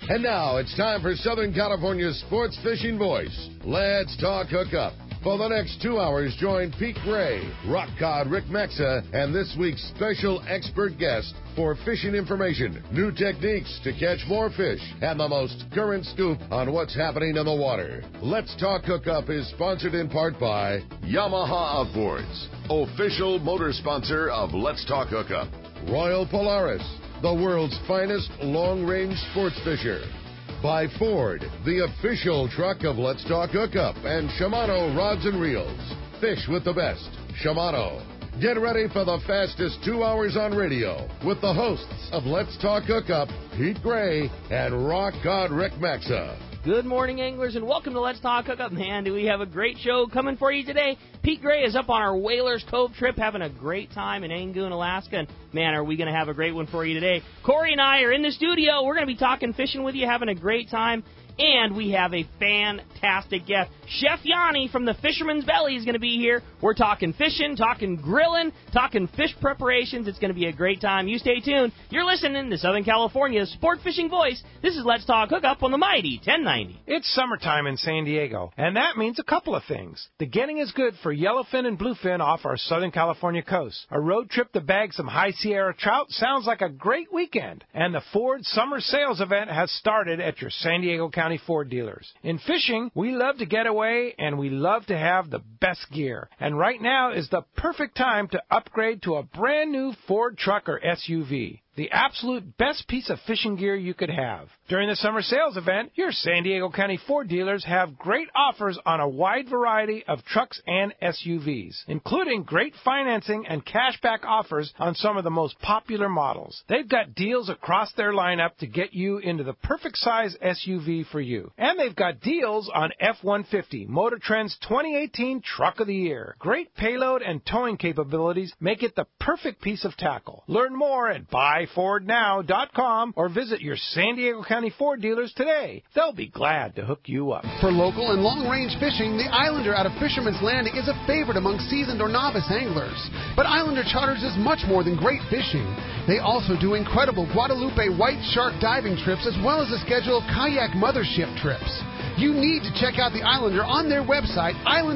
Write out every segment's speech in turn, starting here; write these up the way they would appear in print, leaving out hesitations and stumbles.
And now it's time for Southern California's sports fishing voice. Let's talk hookup. For the next 2 hours, join Pete Gray, rock cod Rick Maxa, and this week's special expert guest for fishing information, new techniques to catch more fish, and the most current scoop on what's happening in the water. Let's Talk Hookup is sponsored in part by Yamaha Outboards, official motor sponsor of Let's Talk Hookup. Royal Polaris, the world's finest long-range sports fisher. By Ford, the official truck of Let's Talk Hookup, and Shimano Rods and Reels. Fish with the best. Shimano. Get ready for the fastest 2 hours on radio with the hosts of Let's Talk Hookup, Pete Gray and Rock God Rick Maxa. Good morning, anglers, and welcome to Let's Talk Hookup. Man, do we have a great show coming for you today. Pete Gray is up on our Whalers Cove trip, having a great time in Angoon, Alaska. And, man, are we going to have a great one for you today. Corey and I are in the studio. We're going to be talking fishing with you, having a great time. And we have a fantastic guest. Chef Yanni from the Fisherman's Belly is going to be here. We're talking fishing, talking grilling, talking fish preparations. It's going to be a great time. You stay tuned. You're listening to Southern California's sport fishing voice. This is Let's Talk Hookup on the mighty 1090. It's summertime in San Diego, and that means a couple of things. The getting is good for yellowfin and bluefin off our Southern California coast. A road trip to bag some high Sierra trout sounds like a great weekend. And the Ford Summer Sales event has started at your San Diego County Ford dealers. In fishing, we love to get away and we love to have the best gear. And right now is the perfect time to upgrade to a brand new Ford truck or SUV. The absolute best piece of fishing gear you could have. During the summer sales event, your San Diego County Ford dealers have great offers on a wide variety of trucks and SUVs, including great financing and cashback offers on some of the most popular models. They've got deals across their lineup to get you into the perfect size SUV for you. And they've got deals on F-150, Motor Trend's 2018 Truck of the Year. Great payload and towing capabilities make it the perfect piece of tackle. Learn more at buyfordnow.com or visit your San Diego County Ford dealers today. They'll be glad to hook you up. For local and long-range fishing, the Islander out of Fisherman's Landing is a favorite among seasoned or novice anglers. But Islander Charters is much more than great fishing. They also do incredible Guadalupe white shark diving trips as well as a schedule of kayak mothership trips. You need to check out the Islander on their website,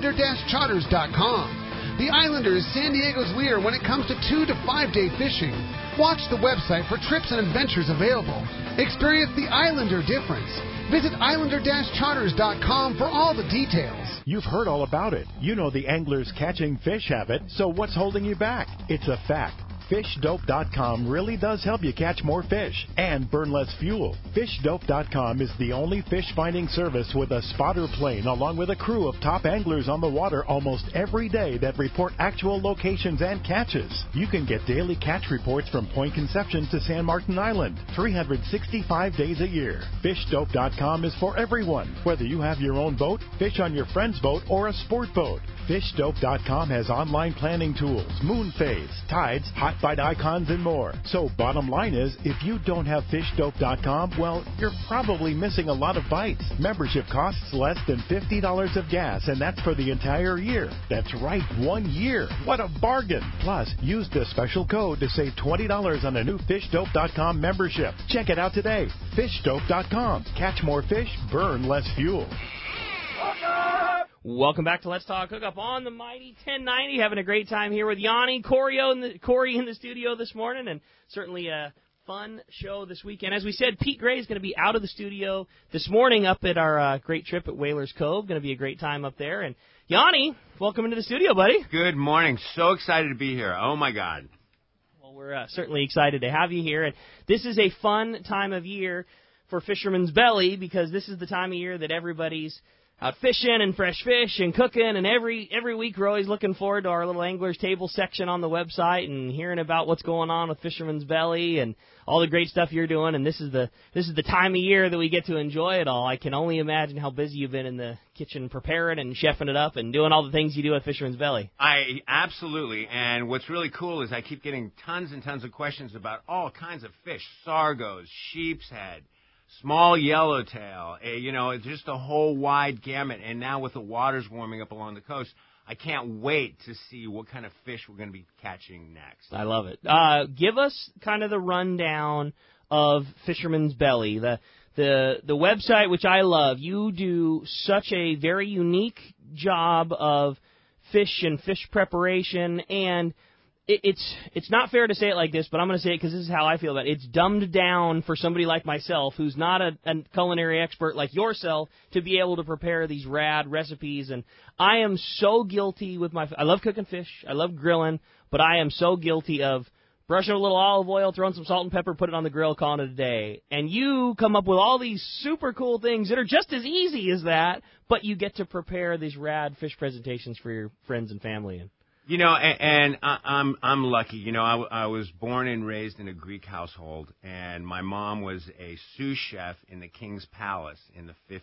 islander-charters.com. The Islander is San Diego's leader when it comes to 2 to 5 day fishing. Watch the website for trips and adventures available. Experience the Islander difference. Visit islander-charters.com for all the details. You've heard all about it. You know the angler's catching fish habit, so what's holding you back? It's a fact. FishDope.com really does help you catch more fish and burn less fuel. FishDope.com is the only fish finding service with a spotter plane along with a crew of top anglers on the water almost every day that report actual locations and catches. You can get daily catch reports from Point Conception to San Martin Island, 365 days a year. FishDope.com is for everyone, whether you have your own boat, fish on your friend's boat, or a sport boat. FishDope.com has online planning tools, moon phase, tides, hot bite icons, and more. So bottom line is, if you don't have FishDope.com, well, you're probably missing a lot of bites. Membership costs less than $50 of gas, and that's for the entire year. That's right, 1 year. What a bargain. Plus, use the special code to save $20 on a new FishDope.com membership. Check it out today. FishDope.com. Catch more fish, burn less fuel. Welcome back to Let's Talk Hookup on the mighty 1090. Having a great time here with Yanni, Corey in the studio this morning, and certainly a fun show this weekend. As we said, Pete Gray is going to be out of the studio this morning up at our great trip at Whalers Cove. Going to be a great time up there. And Yanni, welcome into the studio, buddy. Good morning. So excited to be here. Oh, my God. Well, we're certainly excited to have you here. And this is a fun time of year for Fisherman's Belly because this is the time of year that everybody's out fishing and fresh fish and cooking, and every week we're always looking forward to our little Anglers Table section on the website and hearing about what's going on with Fisherman's Belly and all the great stuff you're doing. And this is the time of year that we get to enjoy it all. I can only imagine how busy you've been in the kitchen preparing and chefing it up and doing all the things you do at Fisherman's Belly. Absolutely. And what's really cool is I keep getting tons and tons of questions about all kinds of fish: sargos, sheep's head, small yellowtail, it's just a whole wide gamut. And now with the waters warming up along the coast, I can't wait to see what kind of fish we're going to be catching next. I love it. Give us kind of the rundown of Fisherman's Belly. the website, which I love. You do such a very unique job of fish and fish preparation, and it's not fair to say it like this, but I'm going to say it because this is how I feel about it. It's dumbed down for somebody like myself, who's not a culinary expert like yourself, to be able to prepare these rad recipes. And I am so guilty with I love cooking fish, I love grilling, but I am so guilty of brushing a little olive oil, throwing some salt and pepper, put it on the grill, calling it a day. And you come up with all these super cool things that are just as easy as that, but you get to prepare these rad fish presentations for your friends and family. You know, and I'm lucky. You know, I was born and raised in a Greek household, and my mom was a sous chef in the King's Palace in the 50s.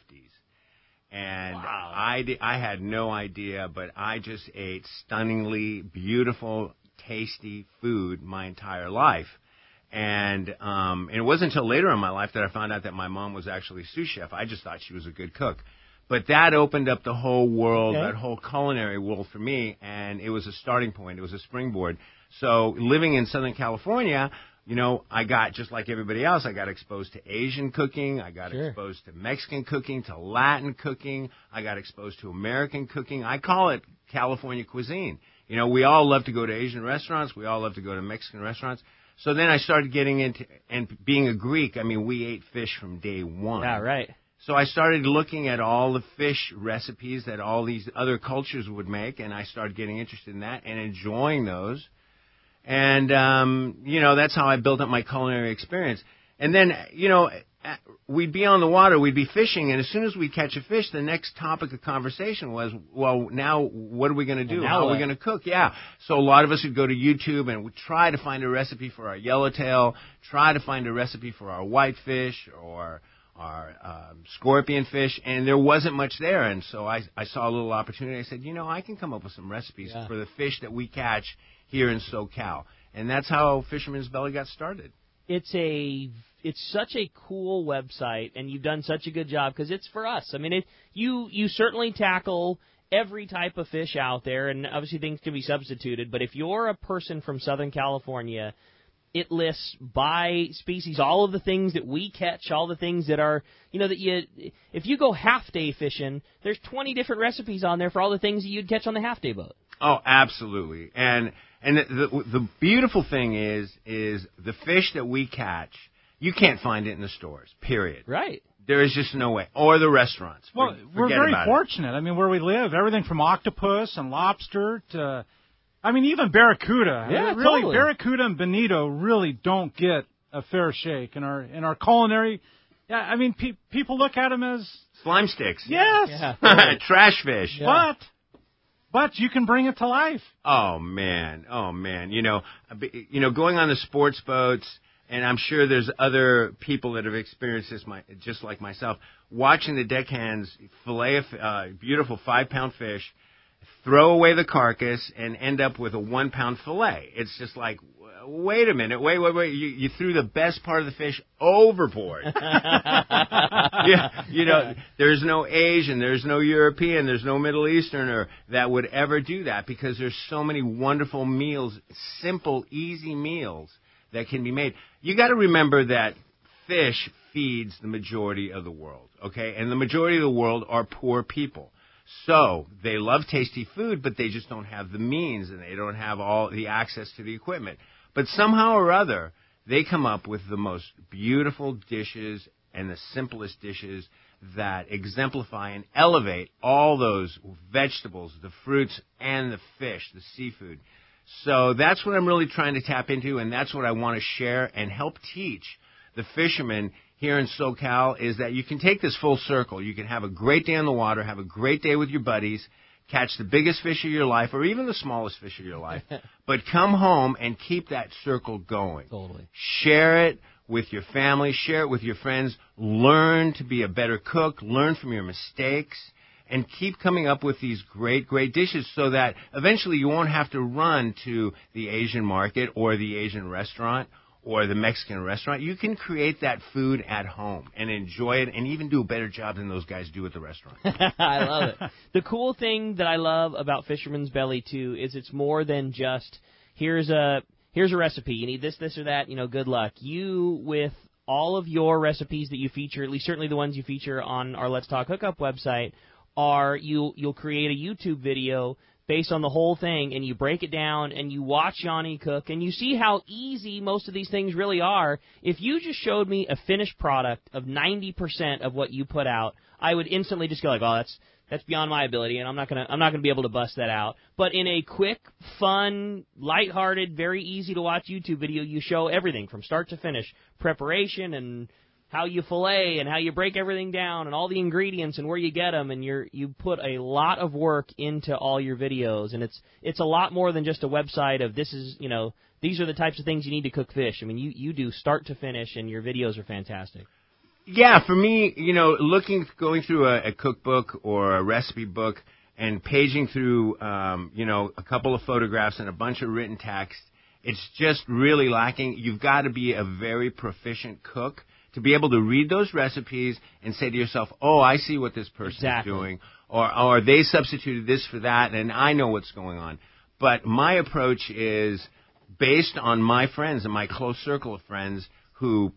And wow. I had no idea, but I just ate stunningly beautiful, tasty food my entire life. And it wasn't until later in my life that I found out that my mom was actually a sous chef. I just thought she was a good cook. But that opened up the whole world, that whole culinary world for me, and it was a starting point. It was a springboard. So living in Southern California, you know, I got, just like everybody else, I got exposed to Asian cooking. I got exposed to Mexican cooking, to Latin cooking. I got exposed to American cooking. I call it California cuisine. You know, we all love to go to Asian restaurants. We all love to go to Mexican restaurants. So then I started getting into, and being a Greek, I mean, we ate fish from day one. Yeah, right. So I started looking at all the fish recipes that all these other cultures would make, and I started getting interested in that and enjoying those. And, you know, that's how I built up my culinary experience. And then, you know, we'd be on the water, we'd be fishing, and as soon as we'd catch a fish, the next topic of conversation was, well, now what are we going to do? How are we going to cook? Yeah. So a lot of us would go to YouTube and would try to find a recipe for our yellowtail, try to find a recipe for our whitefish or our scorpion fish, and there wasn't much there. And so I saw a little opportunity. I said, you know, I can come up with some recipes for the fish that we catch here in SoCal. And that's how Fisherman's Belly got started. It's such a cool website, and you've done such a good job because it's for us. I mean, you certainly tackle every type of fish out there, and obviously things can be substituted. But if you're a person from Southern California, it lists by species all of the things that we catch, all the things that are, you know, that if you go half-day fishing, there's 20 different recipes on there for all the things that you'd catch on the half-day boat. Oh, absolutely. And the beautiful thing is the fish that we catch, you can't find it in the stores, period. Right. There is just no way. Or the restaurants. Well, we're very fortunate. I mean, where we live, everything from octopus and lobster to, I mean, even barracuda. Yeah, really, totally. Barracuda and bonito really don't get a fair shake in our culinary. Yeah, I mean, people look at them as slime sticks. Yes. Yeah. Trash fish. Yeah. But you can bring it to life. Oh man. You know, going on the sports boats, and I'm sure there's other people that have experienced this, just like myself, watching the deckhands fillet a beautiful 5-pound fish, throw away the carcass, and end up with a 1-pound fillet. It's just like, wait a minute, wait. You threw the best part of the fish overboard. You know, there's no Asian, there's no European, there's no Middle Easterner that would ever do that, because there's so many wonderful meals, simple, easy meals that can be made. You got to remember that fish feeds the majority of the world, okay? And the majority of the world are poor people. So they love tasty food, but they just don't have the means, and they don't have all the access to the equipment. But somehow or other, they come up with the most beautiful dishes and the simplest dishes that exemplify and elevate all those vegetables, the fruits, and the fish, the seafood. So that's what I'm really trying to tap into, and that's what I want to share and help teach the fishermen here in SoCal, is that you can take this full circle. You can have a great day on the water, have a great day with your buddies, catch the biggest fish of your life or even the smallest fish of your life, but come home and keep that circle going. Totally. Share it with your family, share it with your friends, learn to be a better cook, learn from your mistakes, and keep coming up with these great, great dishes so that eventually you won't have to run to the Asian market or the Asian restaurant or the Mexican restaurant. You can create that food at home and enjoy it and even do a better job than those guys do at the restaurant. I love it. The cool thing that I love about Fisherman's Belly, too, is it's more than just, here's a recipe. You need this, or that, good luck. You, with all of your recipes that you feature, at least certainly the ones you feature on our Let's Talk Hookup website, are you'll create a YouTube video based on the whole thing, and you break it down, and you watch Yanni cook, and you see how easy most of these things really are. If you just showed me a finished product of 90% of what you put out, I would instantly just go like, oh, that's beyond my ability, and I'm not gonna be able to bust that out. But in a quick, fun, lighthearted, very easy to watch YouTube video, you show everything from start to finish, preparation and how you fillet and how you break everything down and all the ingredients and where you get them, and you put a lot of work into all your videos, and it's a lot more than just a website of this is, these are the types of things you need to cook fish. I mean, you do start to finish, and your videos are fantastic. Yeah, for me, going through a cookbook or a recipe book and paging through, a couple of photographs and a bunch of written text, it's just really lacking. You've got to be a very proficient cook to be able to read those recipes and say to yourself, oh, I see what this person's doing, or they substituted this for that, and I know what's going on. But my approach is based on my friends and my close circle of friends who,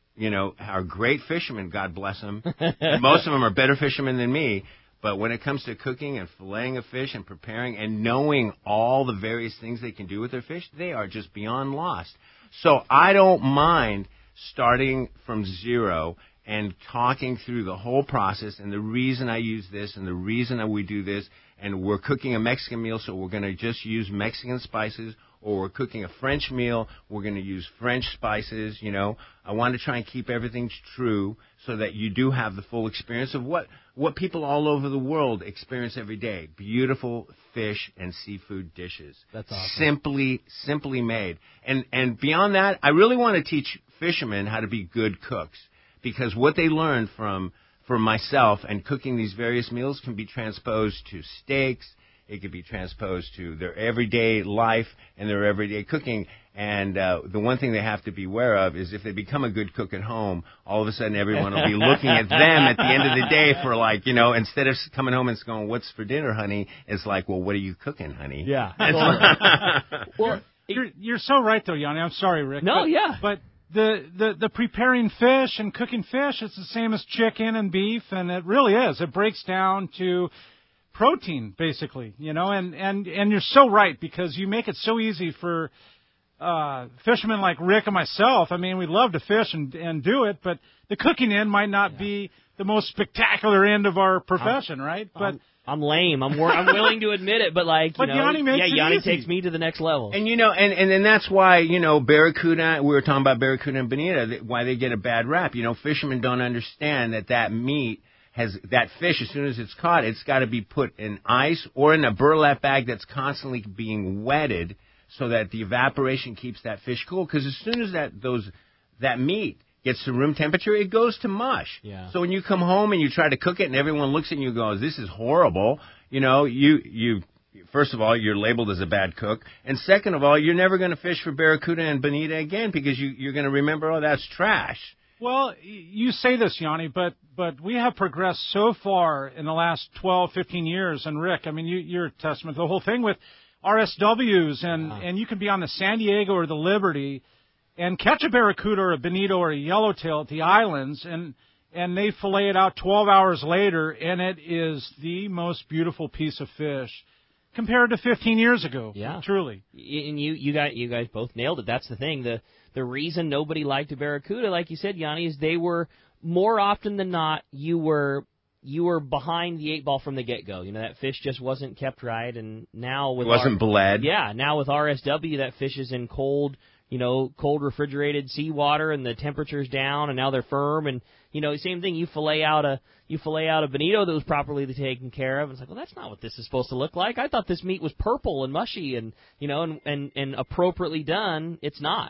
are great fishermen, God bless them. Most of them are better fishermen than me. But when it comes to cooking and filleting a fish and preparing and knowing all the various things they can do with their fish, they are just beyond lost. So I don't mind starting from zero and talking through the whole process and the reason I use this and the reason that we do this, and we're cooking a Mexican meal, so we're going to just use Mexican spices, or we're cooking a French meal, we're going to use French spices, I want to try and keep everything true so that you do have the full experience of what people all over the world experience every day. Beautiful fish and seafood dishes. That's awesome. Simply made. And beyond that, I really want to teach fishermen how to be good cooks, because what they learn from myself and cooking these various meals can be transposed to steaks. It could be transposed to their everyday life and their everyday cooking. And the one thing they have to be aware of is if they become a good cook at home, all of a sudden everyone will be looking at them at the end of the day for instead of coming home and going, what's for dinner, honey? It's like, well, what are you cooking, honey? Yeah. Well, you're so right, though, Yanni. I'm sorry, Rick. No, But the preparing fish and cooking fish, it's the same as chicken and beef, and it really is. It breaks down to protein, basically, and you're so right, because you make it so easy for fishermen like Rick and myself. I mean, we love to fish and do it, but the cooking end might not be the most spectacular end of our profession, right? But I'm lame. I'm willing to admit it, but Yanni makes it Yanni easy. takes me to the next level. And and that's why barracuda. We were talking about barracuda and bonita. Why they get a bad rap. Fishermen don't understand that meat that fish, as soon as it's caught, it's got to be put in ice or in a burlap bag that's constantly being wetted so that the evaporation keeps that fish cool. Because as soon as that meat gets to room temperature, it goes to mush. Yeah. So when you come home and you try to cook it and everyone looks at you and goes, this is horrible, you first of all, you're labeled as a bad cook. And second of all, you're never going to fish for barracuda and bonita again, because you're going to remember, oh, that's trash. Well, you say this, Yanni, but we have progressed so far in the last 12, 15 years. And Rick, I mean, you're a testament to the whole thing with RSWs, and you can be on the San Diego or the Liberty and catch a barracuda or a bonito or a yellowtail at the islands, and they fillet it out 12 hours later, and it is the most beautiful piece of fish compared to 15 years ago. Yeah, truly. And you guys both nailed it. That's the thing. The reason nobody liked a barracuda, like you said, Yanni, is they were more often than not you were behind the 8 ball from the get-go. That fish just wasn't kept right, and now with bled. Yeah, now with RSW, that fish is in cold refrigerated seawater, and the temperature's down, and now they're firm. And same thing. You fillet out a bonito that was properly taken care of. It's like, well, that's not what this is supposed to look like. I thought this meat was purple and mushy, and and appropriately done. It's not.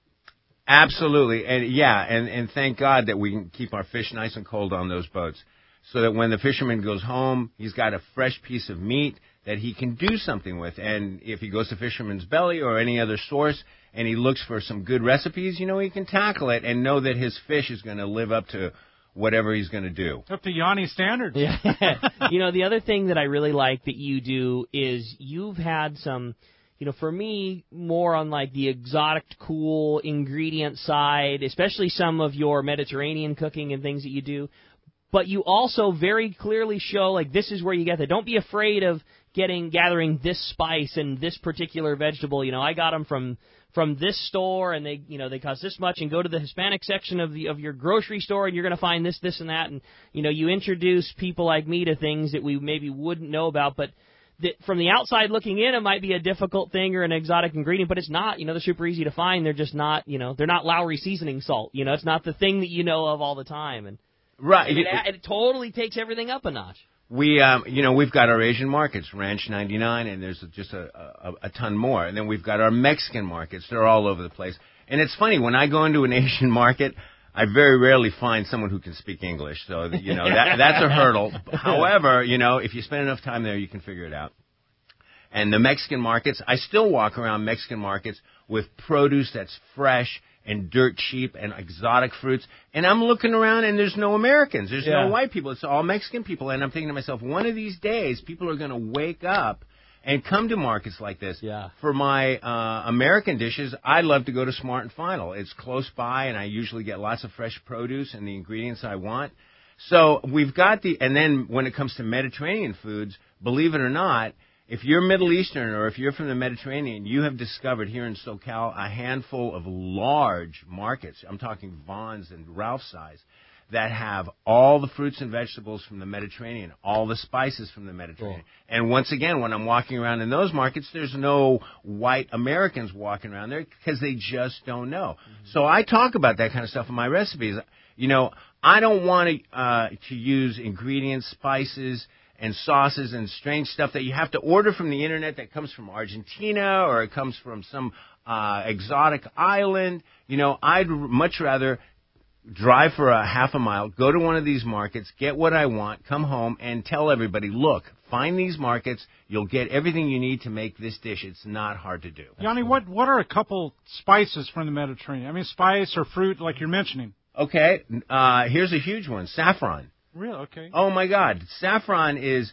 Absolutely, and thank God that we can keep our fish nice and cold on those boats, so that when the fisherman goes home, he's got a fresh piece of meat that he can do something with. And if he goes to Fisherman's Belly or any other source and he looks for some good recipes, he can tackle it and know that his fish is going to live up to whatever he's going to do. Up to Yanni's standards. Yeah. The other thing that I really like that you do is you've had some for me, more on like the exotic, cool ingredient side, especially some of your Mediterranean cooking and things that you do. But you also very clearly show, like, this is where you get that. Don't be afraid of gathering this spice and this particular vegetable. I got them from this store, and they cost this much, and go to the Hispanic section of your grocery store, and you're going to find this, and that. And, you introduce people like me to things that we maybe wouldn't know about, but from the outside looking in, it might be a difficult thing or an exotic ingredient, but it's not. They're super easy to find. They're just not, they're not Lowry seasoning salt. It's not the thing that you know of all the time. And right. It totally takes everything up a notch. We've got our Asian markets, Ranch 99, and there's just a ton more. And then we've got our Mexican markets. They're all over the place. And it's funny, when I go into an Asian market, I very rarely find someone who can speak English. So, that's a hurdle. However, if you spend enough time there, you can figure it out. And the Mexican markets, I still walk around Mexican markets with produce that's fresh and dirt cheap and exotic fruits. And I'm looking around, and there's no Americans. There's no white people. It's all Mexican people. And I'm thinking to myself, one of these days, people are going to wake up and come to markets like this. Yeah. For my American dishes, I love to go to Smart and Final. It's close by, and I usually get lots of fresh produce and the ingredients I want. So we've got and then when it comes to Mediterranean foods, believe it or not, if you're Middle Eastern or if you're from the Mediterranean, you have discovered here in SoCal a handful of large markets. I'm talking Vons and Ralph's size, that have all the fruits and vegetables from the Mediterranean, all the spices from the Mediterranean. Cool. And once again, when I'm walking around in those markets, there's no white Americans walking around there because they just don't know. Mm-hmm. So I talk about that kind of stuff in my recipes. I don't want to use ingredients, spices, and sauces and strange stuff that you have to order from the internet that comes from Argentina or it comes from some exotic island. I'd much rather drive for a half a mile, go to one of these markets, get what I want, come home, and tell everybody, look, find these markets. You'll get everything you need to make this dish. It's not hard to do. Yanni, what are a couple spices from the Mediterranean? I mean, spice or fruit like you're mentioning. Okay, here's a huge one, saffron. Really? Okay. Oh, my God. Saffron is,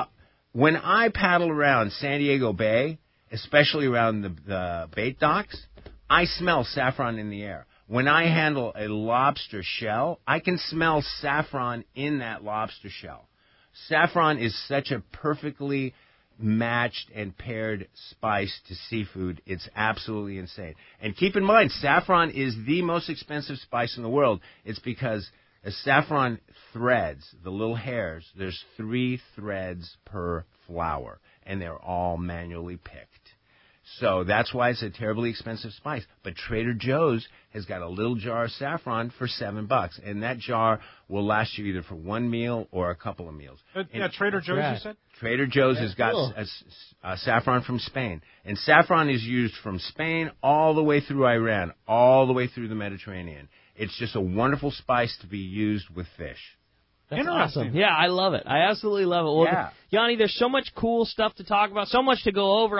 when I paddle around San Diego Bay, especially around the bait docks, I smell saffron in the air. When I handle a lobster shell, I can smell saffron in that lobster shell. Saffron is such a perfectly matched and paired spice to seafood. It's absolutely insane. And keep in mind, saffron is the most expensive spice in the world. It's because as saffron threads, the little hairs, there's 3 threads per flower, and they're all manually picked. So that's why it's a terribly expensive spice. But Trader Joe's has got a little jar of saffron for $7, and that jar will last you either for one meal or a couple of meals. Trader Joe's, you said? Trader Joe's has got saffron from Spain. And saffron is used from Spain all the way through Iran, all the way through the Mediterranean. It's just a wonderful spice to be used with fish. That's awesome. Yeah, I love it. I absolutely love it. Well, Yanni, there's so much cool stuff to talk about, so much to go over.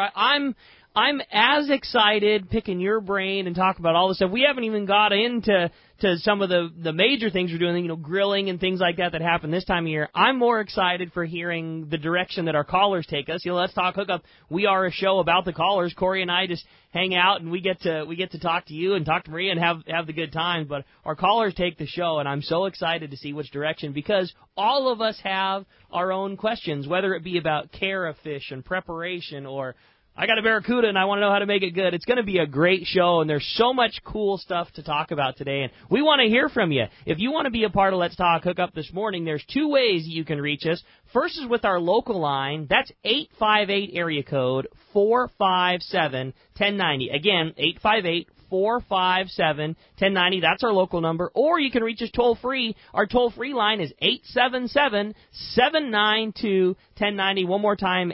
I'm as excited picking your brain and talk about all this stuff. We haven't even got into some of the major things we're doing, grilling and things like that happen this time of year. I'm more excited for hearing the direction that our callers take us. Let's Talk Hookup. We are a show about the callers. Corey and I just hang out and we get to talk to you and talk to Maria and have the good times. But our callers take the show, and I'm so excited to see which direction, because all of us have our own questions, whether it be about care of fish and preparation, or I got a barracuda and I want to know how to make it good. It's going to be a great show, and there's so much cool stuff to talk about today, and we want to hear from you. If you want to be a part of Let's Talk Hookup this morning, there's 2 ways you can reach us. First is with our local line. That's 858 area code 457-1090. Again, 858-457-1090. That's our local number. Or you can reach us toll-free. Our toll-free line is 877-792-1090. One more time,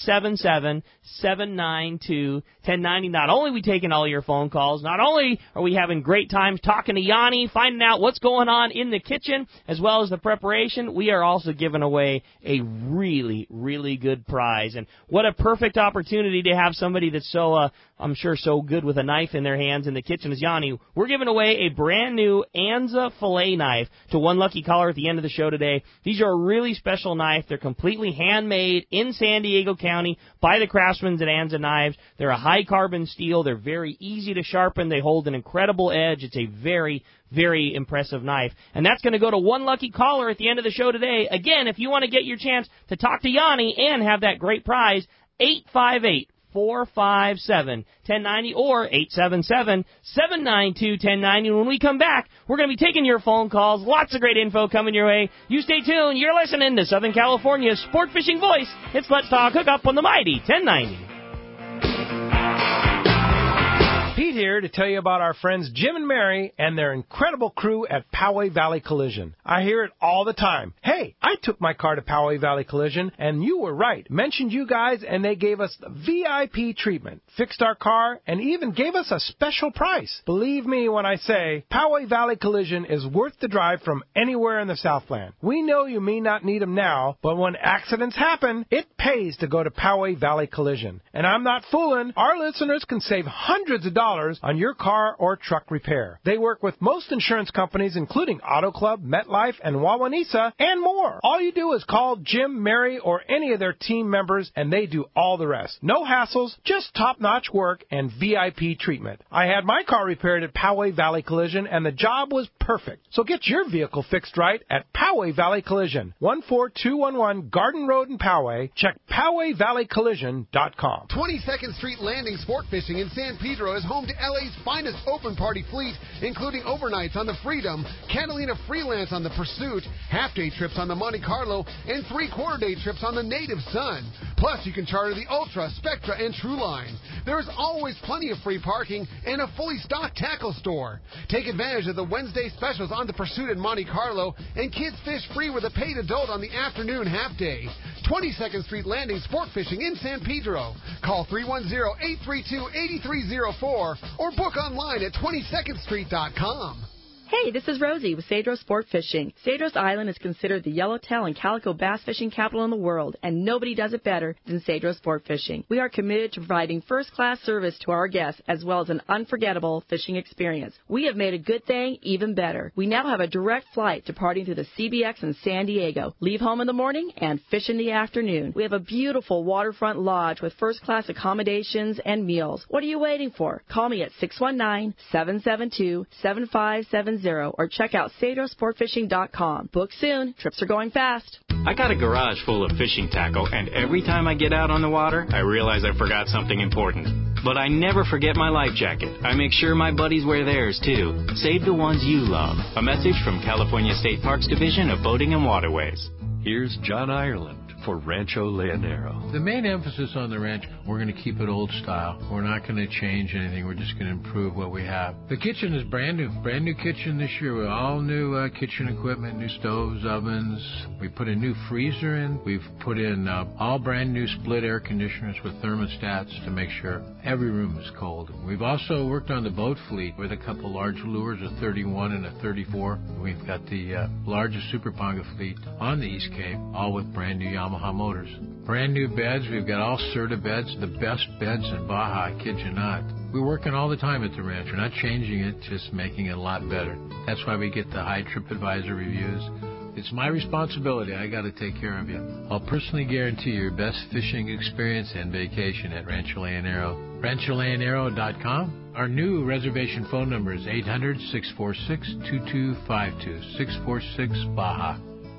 877-792-1090. Not only are we taking all your phone calls, not only are we having great times talking to Yanni, finding out what's going on in the kitchen, as well as the preparation, we are also giving away a really, really good prize. And what a perfect opportunity to have somebody that's so, I'm sure, so good with a knife in their hands hands in the kitchen is Yanni. We're giving away a brand new Anza fillet knife to one lucky caller at the end of the show today. These are a really special knife. They're completely handmade in San Diego County by the craftsmen at Anza Knives. They're a high-carbon steel. They're very easy to sharpen. They hold an incredible edge. It's a very, very impressive knife. And that's going to go to one lucky caller at the end of the show today. Again, if you want to get your chance to talk to Yanni and have that great prize, 858-457-1090 or 877-792-1090. When we come back, we're going to be taking your phone calls. Lots of great info coming your way. You stay tuned. You're listening to Southern California's sport fishing voice. It's Let's Talk Hookup on the mighty 1090. Pete here to tell you about our friends Jim and Mary and their incredible crew at Poway Valley Collision. I hear it all the time. Hey, I took my car to Poway Valley Collision, and you were right. Mentioned you guys, and they gave us the VIP treatment, fixed our car, and even gave us a special price. Believe me when I say Poway Valley Collision is worth the drive from anywhere in the Southland. We know you may not need them now, but when accidents happen, it pays to go to Poway Valley Collision. And I'm not fooling. Our listeners can save hundreds of dollars on your car or truck repair. They work with most insurance companies, including Auto Club, MetLife, and Wawanesa, and more. All you do is call Jim, Mary, or any of their team members, and they do all the rest. No hassles, just top-notch work and VIP treatment. I had my car repaired at Poway Valley Collision, and the job was perfect. So get your vehicle fixed right at Poway Valley Collision, 14211 Garden Road in Poway. Check PowayValleyCollision.com. 22nd Street Landing Sport Fishing in San Pedro is home to LA's finest open party fleet, including overnights on the Freedom, Catalina Freelance on the Pursuit, half-day trips on the Monte Carlo, and three-quarter-day trips on the Native Sun. Plus, you can charter the Ultra, Spectra, and True Line. There is always plenty of free parking and a fully stocked tackle store. Take advantage of the Wednesday specials on the Pursuit and Monte Carlo, and kids fish free with a paid adult on the afternoon half-day. 22nd Street Landing Sport Fishing in San Pedro. Call 310-832-8304 or book online at 22ndstreet.com. Hey, this is Rosie with Cedros Sport Fishing. Cedros Island is considered the yellowtail and calico bass fishing capital in the world, and nobody does it better than Cedros Sport Fishing. We are committed to providing first-class service to our guests as well as an unforgettable fishing experience. We have made a good thing even better. We now have a direct flight departing to the CBX in San Diego. Leave home in the morning and fish in the afternoon. We have a beautiful waterfront lodge with first-class accommodations and meals. What are you waiting for? Call me at 619-772-7570 or check out CedrosSportFishing.com. Book soon. Trips are going fast. I got a garage full of fishing tackle, and every time I get out on the water, I realize I forgot something important. But I never forget my life jacket. I make sure my buddies wear theirs, too. Save the ones you love. A message from California State Parks Division of Boating and Waterways. Here's John Ireland for Rancho Leonero. The main emphasis on the ranch, we're going to keep it old style. We're not going to change anything. We're just going to improve what we have. The kitchen is brand new kitchen this year with all new kitchen equipment, new stoves, ovens. We put a new freezer in. We've put in all brand new split air conditioners with thermostats to make sure every room is cold. We've also worked on the boat fleet with a couple large lures, a 31 and a 34. We've got the largest Super Ponga fleet on the East Cape, all with brand new Yamaha motors. Brand new beds. We've got all Serta beds, the best beds in Baja, I kid you not. We're working all the time at the ranch. We're not changing it, just making it a lot better. That's why we get the high TripAdvisor reviews. It's my responsibility. I got to take care of you. I'll personally guarantee your best fishing experience and vacation at Rancho Leonero. RanchoLeonero.com. Our new reservation phone number is 800-646-2252, 646-BAJA.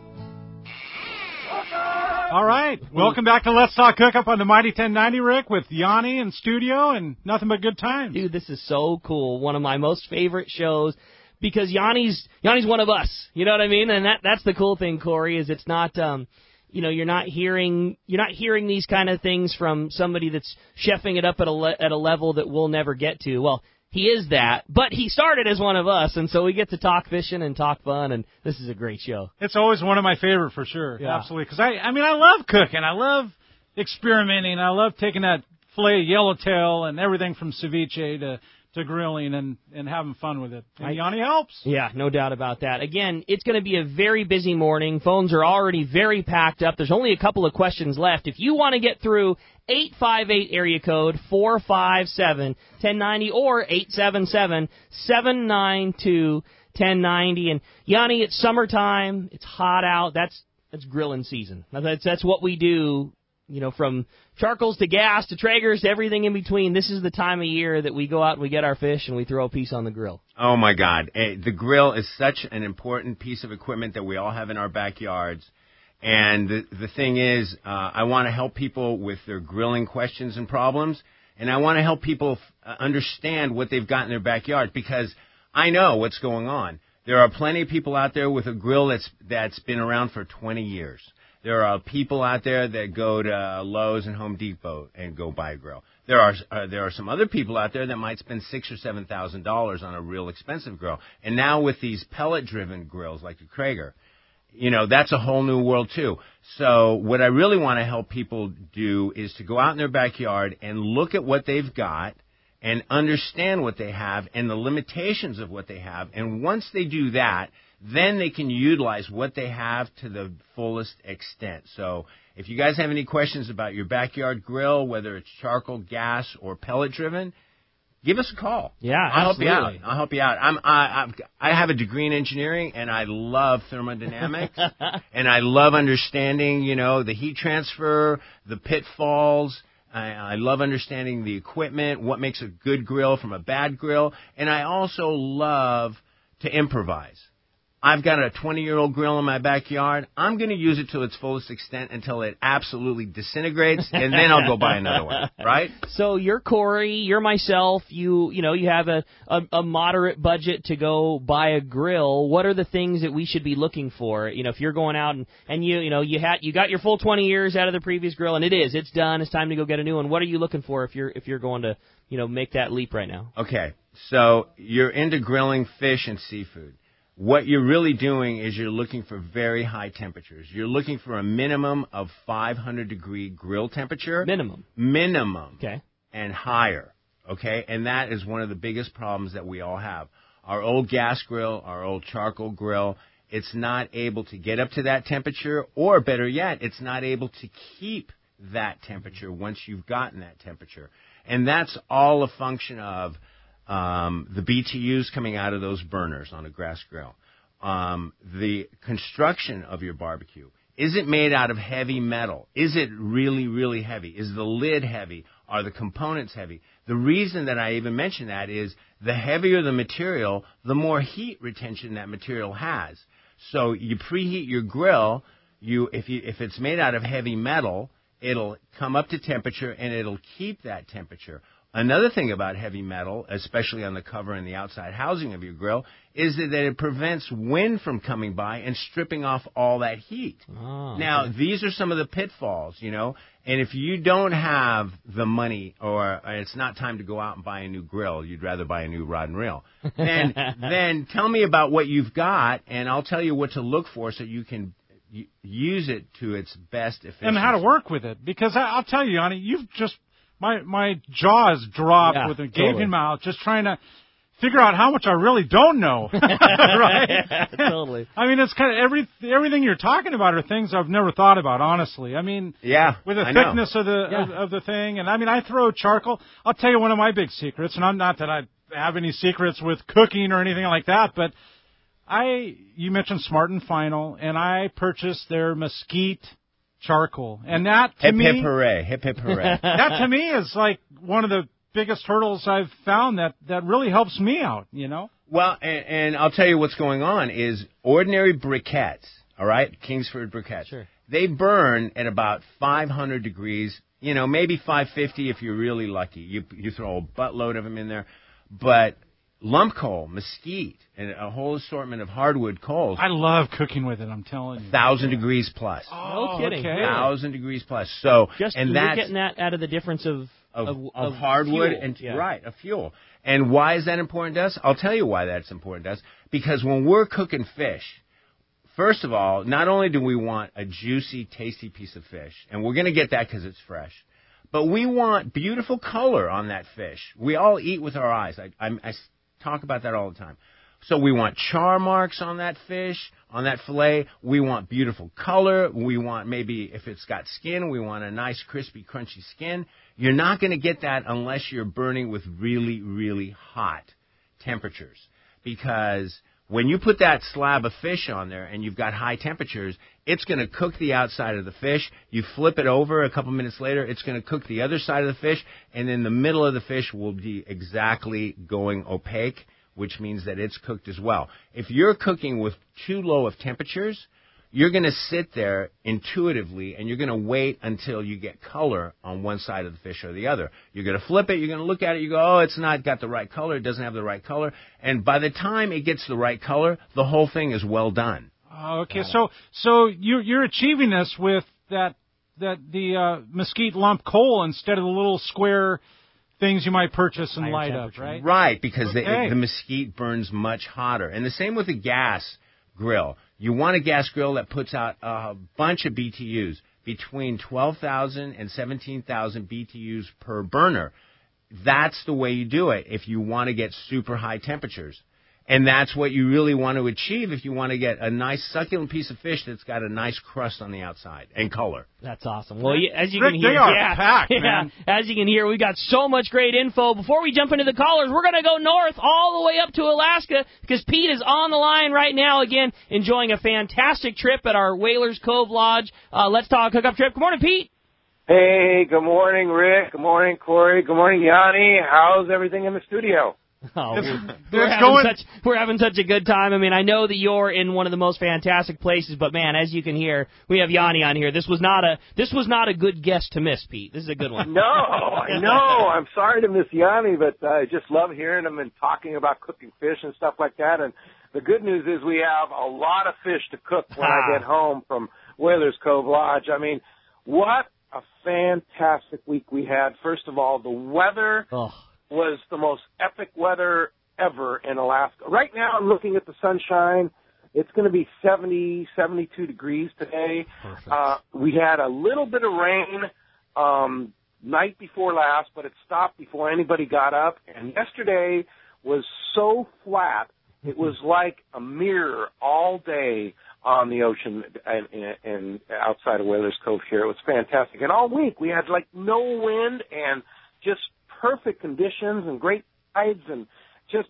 All right. Welcome back to Let's Talk Hookup on the Mighty 1090, Rick, with Yanni in studio, and nothing but good times. Dude, this is so cool. One of my most favorite shows because Yanni's one of us. You know what I mean? And that's the cool thing, Corey, is it's not you're not hearing these kind of things from somebody that's chefing it up at a level that we'll never get to. Well, he is that, but he started as one of us, and so we get to talk fishing and talk fun, and this is a great show. It's always one of my favorite for sure. Yeah. Absolutely. Because I love cooking. I love experimenting. I love taking that filet of yellowtail and everything from ceviche to grilling and having fun with it. And Yanni helps. Yeah, no doubt about that. Again, it's going to be a very busy morning. Phones are already very packed up. There's only a couple of questions left. If you want to get through, 858 area code 457-1090 or 877-792-1090. And Yanni, it's summertime. It's hot out. That's grilling season. That's what we do. You know, from charcoals to gas to Traegers to everything in between. This is the time of year that we go out and we get our fish and we throw a piece on the grill. Oh, my God. The grill is such an important piece of equipment that we all have in our backyards. And the thing is, I want to help people with their grilling questions and problems. And I want to help people understand what they've got in their backyard, because I know what's going on. There are plenty of people out there with a grill that's been around for 20 years. There are people out there that go to Lowe's and Home Depot and go buy a grill. There are some other people out there that might spend $6,000 or $7,000 on a real expensive grill. And now with these pellet-driven grills like the Traeger, you know, that's a whole new world too. So what I really want to help people do is to go out in their backyard and look at what they've got and understand what they have and the limitations of what they have. And once they do that, then they can utilize what they have to the fullest extent. So if you guys have any questions about your backyard grill, whether it's charcoal, gas, or pellet-driven, give us a call. Yeah, I'll absolutely. I'll help you out. I have a degree in engineering, and I love thermodynamics, and I love understanding, you know, the heat transfer, the pitfalls. I love understanding the equipment, what makes a good grill from a bad grill, and I also love to improvise. I've got a 20-year-old grill in my backyard. I'm going to use it to its fullest extent until it absolutely disintegrates, and then I'll go buy another one, right? So you're Corey, you're myself, you have a moderate budget to go buy a grill. What are the things that we should be looking for? You know, if you're going out and you got your full 20 years out of the previous grill, and it's done, it's time to go get a new one. What are you looking for if you're going to, make that leap right now? Okay, so you're into grilling fish and seafood. What you're really doing is you're looking for very high temperatures. You're looking for a minimum of 500-degree grill temperature. Minimum. Okay. And higher. Okay? And that is one of the biggest problems that we all have. Our old gas grill, our old charcoal grill, it's not able to get up to that temperature, or better yet, it's not able to keep that temperature once you've gotten that temperature. And that's all a function of the BTUs coming out of those burners on a grass grill. The construction of your barbecue. Is it made out of heavy metal? Is it really, really heavy? Is the lid heavy? Are the components heavy? The reason that I even mention that is the heavier the material, the more heat retention that material has. So you preheat your grill. If it's made out of heavy metal, it'll come up to temperature and it'll keep that temperature. Another thing about heavy metal, especially on the cover and the outside housing of your grill, is that it prevents wind from coming by and stripping off all that heat. Oh, now, these are some of the pitfalls, and if you don't have the money or it's not time to go out and buy a new grill, you'd rather buy a new rod and reel, then tell me about what you've got, and I'll tell you what to look for so you can use it to its best efficiency. And how to work with it. Because I'll tell you, Yanni, you've just... My jaws dropped with a gaping mouth just trying to figure out how much I really don't know. Right? Totally. I mean, it's kind of everything you're talking about are things I've never thought about, honestly. I mean, with the thickness of the thing. And I mean, I throw charcoal. I'll tell you one of my big secrets, and I'm not that I have any secrets with cooking or anything like that, but you mentioned Smart and Final, and I purchased their mesquite charcoal, and that to me, hip hip hooray. That to me is like one of the biggest hurdles I've found that really helps me out, Well, and I'll tell you what's going on is ordinary briquettes, all right, Kingsford briquettes. Sure. They burn at about 500 degrees, maybe 550 if you're really lucky. You throw a buttload of them in there, but lump coal, mesquite, and a whole assortment of hardwood coals. I love cooking with it, I'm telling you. 1,000 degrees plus. Oh, no kidding. Okay. 1,000 degrees plus. So, you're getting that out of the difference of hardwood fuel. and of fuel. And why is that important to us? I'll tell you why that's important to us. Because when we're cooking fish, first of all, not only do we want a juicy, tasty piece of fish, and we're going to get that because it's fresh, But we want beautiful color on that fish. We all eat with our eyes. I talk about that all the time. So we want char marks on that fish, on that fillet. We want beautiful color. We want maybe if it's got skin, we want a nice crispy, crunchy skin. You're not going to get that unless you're burning with really, really hot temperatures. Because when you put that slab of fish on there and you've got high temperatures, it's going to cook the outside of the fish. You flip it over a couple minutes later, it's going to cook the other side of the fish, and then the middle of the fish will be exactly going opaque, which means that it's cooked as well. If you're cooking with too low of temperatures, you're going to sit there intuitively and you're going to wait until you get color on one side of the fish or the other. You're going to flip it, you're going to look at it, you go, oh, it's not got the right color, it doesn't have the right color. And by the time it gets the right color, the whole thing is well done. Okay, so you're achieving this with the mesquite lump coal instead of the little square things you might purchase and light up, right? Right, because the mesquite burns much hotter. And the same with a gas grill. You want a gas grill that puts out a bunch of BTUs, between 12,000 and 17,000 BTUs per burner. That's the way you do it if you want to get super high temperatures. And that's what you really want to achieve if you want to get a nice succulent piece of fish that's got a nice crust on the outside and color. That's awesome. Well, as you Rick, can hear, they are packed, man. As you can hear, we've got so much great info. Before we jump into the callers, we're going to go north all the way up to Alaska because Pete is on the line right now, again, enjoying a fantastic trip at our Whalers Cove Lodge. Let's Talk Hookup trip. Good morning, Pete. Hey, good morning, Rick. Good morning, Corey. Good morning, Yanni. How's everything in the studio? Oh, we're having such a good time. I mean, I know that you're in one of the most fantastic places, but man, as you can hear, we have Yanni on here. This was not a good guest to miss, Pete. This is a good one. No, I know. I'm sorry to miss Yanni, but I just love hearing him and talking about cooking fish and stuff like that. And the good news is we have a lot of fish to cook when I get home from Whalers Cove Lodge. I mean, what a fantastic week we had. First of all, the weather was the most epic weather ever in Alaska. Right now I'm looking at the sunshine. It's going to be 70, 72 degrees today. We had a little bit of rain night before last, but it stopped before anybody got up. And yesterday was so flat, it was like a mirror all day on the ocean and outside of Whalers Cove here. It was fantastic. And all week we had like no wind and just perfect conditions and great tides and just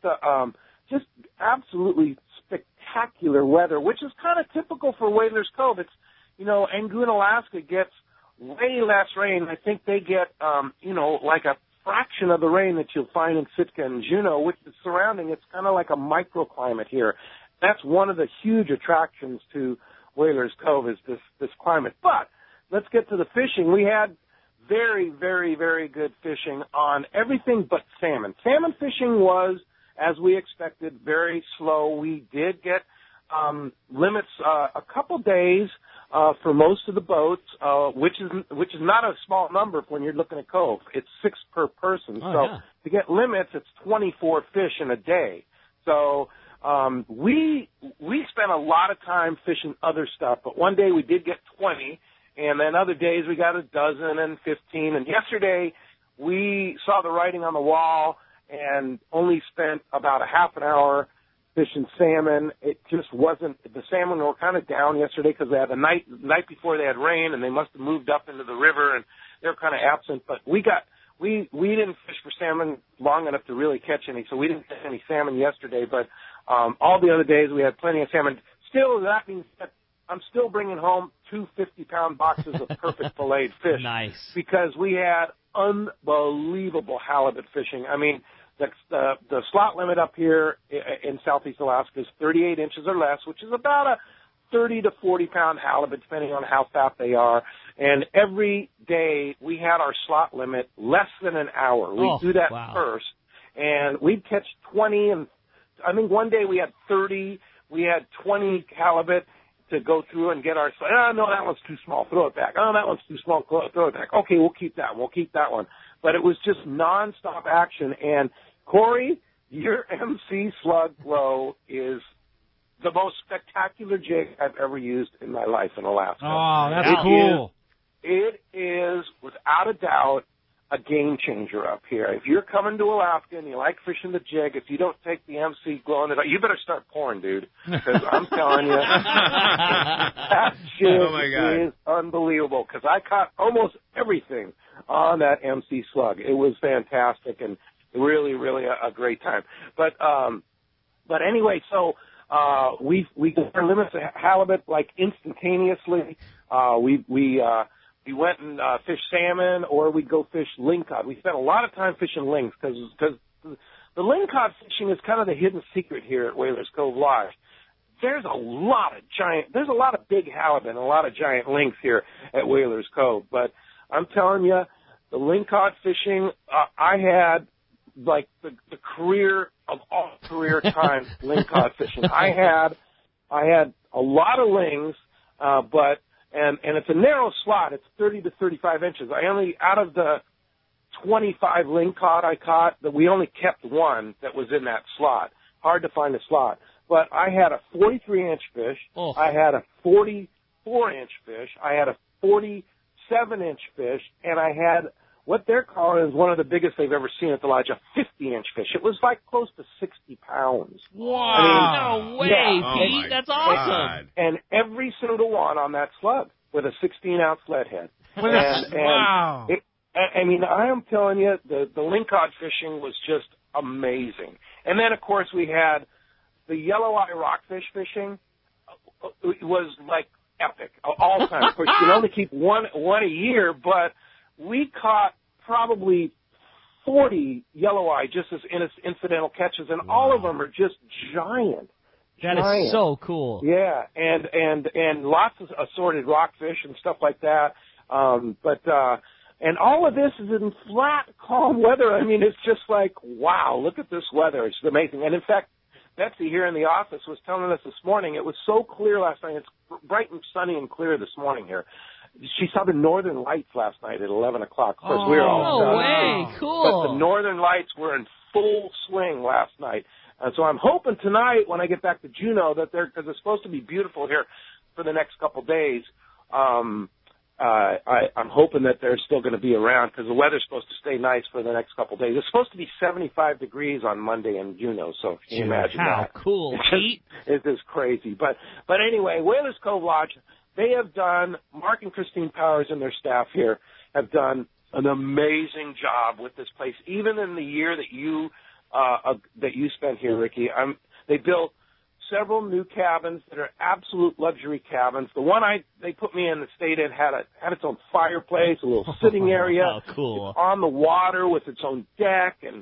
absolutely spectacular weather, which is kind of typical for Whalers Cove. It's, Angoon, Alaska gets way less rain. I think they get, like a fraction of the rain that you'll find in Sitka and Juneau, which is surrounding. It's kind of like a microclimate here. That's one of the huge attractions to Whalers Cove is this climate. But let's get to the fishing. We had very, very, very good fishing on everything but salmon. Salmon fishing was, as we expected, very slow. We did get limits a couple days for most of the boats, which is not a small number when you're looking at Cove. It's 6 per person. To get limits, it's 24 fish in a day. So we spent a lot of time fishing other stuff, but one day we did get 20. And then other days we got a dozen and 15. And yesterday we saw the writing on the wall and only spent about a half an hour fishing salmon. It just wasn't, the salmon were kind of down yesterday because they had the night before they had rain and they must have moved up into the river and they were kind of absent. But we didn't fish for salmon long enough to really catch any, so we didn't catch any salmon yesterday. But all the other days we had plenty of salmon. Still, that means that I'm still bringing home 2 50-pound boxes of perfect filleted fish. Nice. Because we had unbelievable halibut fishing. I mean, the slot limit up here in Southeast Alaska is 38 inches or less, which is about a 30 to 40-pound halibut, depending on how fat they are. And every day we had our slot limit less than an hour. We'd do that first. And we'd catch 20. And I mean, one day we had 30. We had 20 halibut to go through and get our, no, that one's too small, throw it back. Oh, that one's too small, throw it back. Okay, we'll keep that one. But it was just nonstop action. And Corey, your MC Slug Glow is the most spectacular jig I've ever used in my life in Alaska. Oh, that's cool. It is, without a doubt, a game changer up here. If you're coming to Alaska and you like fishing the jig, if you don't take the MC glowing it, you better start pouring, dude. Because I'm telling you, that jig is unbelievable. Because I caught almost everything on that MC slug. It was fantastic and really, really a great time. But anyway, so we got our limits of halibut like instantaneously. We went and fished salmon, or we'd go fish lingcod. We spent a lot of time fishing lings because the lingcod fishing is kind of the hidden secret here at Whalers Cove Lodge. There's a lot of big halibut and a lot of giant lings here at Whalers Cove. But I'm telling you, the lingcod fishing, I had like the career of all career time lingcod fishing. I had a lot of lings, but And it's a narrow slot. It's 30 to 35 inches. Out of the 25 lingcod I caught, that we only kept one that was in that slot. Hard to find a slot. But I had a 43-inch fish. Oh. I had a 44-inch fish. I had a 47-inch fish. And I had what they're calling is one of the biggest they've ever seen at the lodge, a 50-inch fish. It was like close to 60 pounds. Wow. No way, Pete. That's awesome. And every single one on that slug with a 16-ounce lead head. Wow. I am telling you, the lingcod fishing was just amazing. And then, of course, we had the yellow eye rockfish fishing. It was like epic all time. Of course, you can only keep one a year, but we caught probably 40 yellow eye just as incidental catches, and all of them are just giant. That is so cool. Yeah, and lots of assorted rockfish and stuff like that. And all of this is in flat, calm weather. I mean, it's just like, wow, look at this weather. It's amazing. And in fact, Betsy here in the office was telling us this morning, it was so clear last night. It's bright and sunny and clear this morning here. She saw the Northern Lights last night at 11 o'clock. Of course, we were all done. No way. Cool. But the Northern Lights were in full swing last night. And so I'm hoping tonight when I get back to Juneau that because it's supposed to be beautiful here for the next couple days, I'm hoping that they're still going to be around because the weather's supposed to stay nice for the next couple days. It's supposed to be 75 degrees on Monday in Juneau, so can you imagine that? How cool, Pete. It's just crazy. But anyway, Whalers Cove Lodge, they have done, Mark and Christine Powers and their staff here have done an amazing job with this place. Even in the year that you spent here, Ricky, they built several new cabins that are absolute luxury cabins. The one they put me in that stayed in had its own fireplace, a little sitting area. Oh, cool. It's on the water with its own deck and,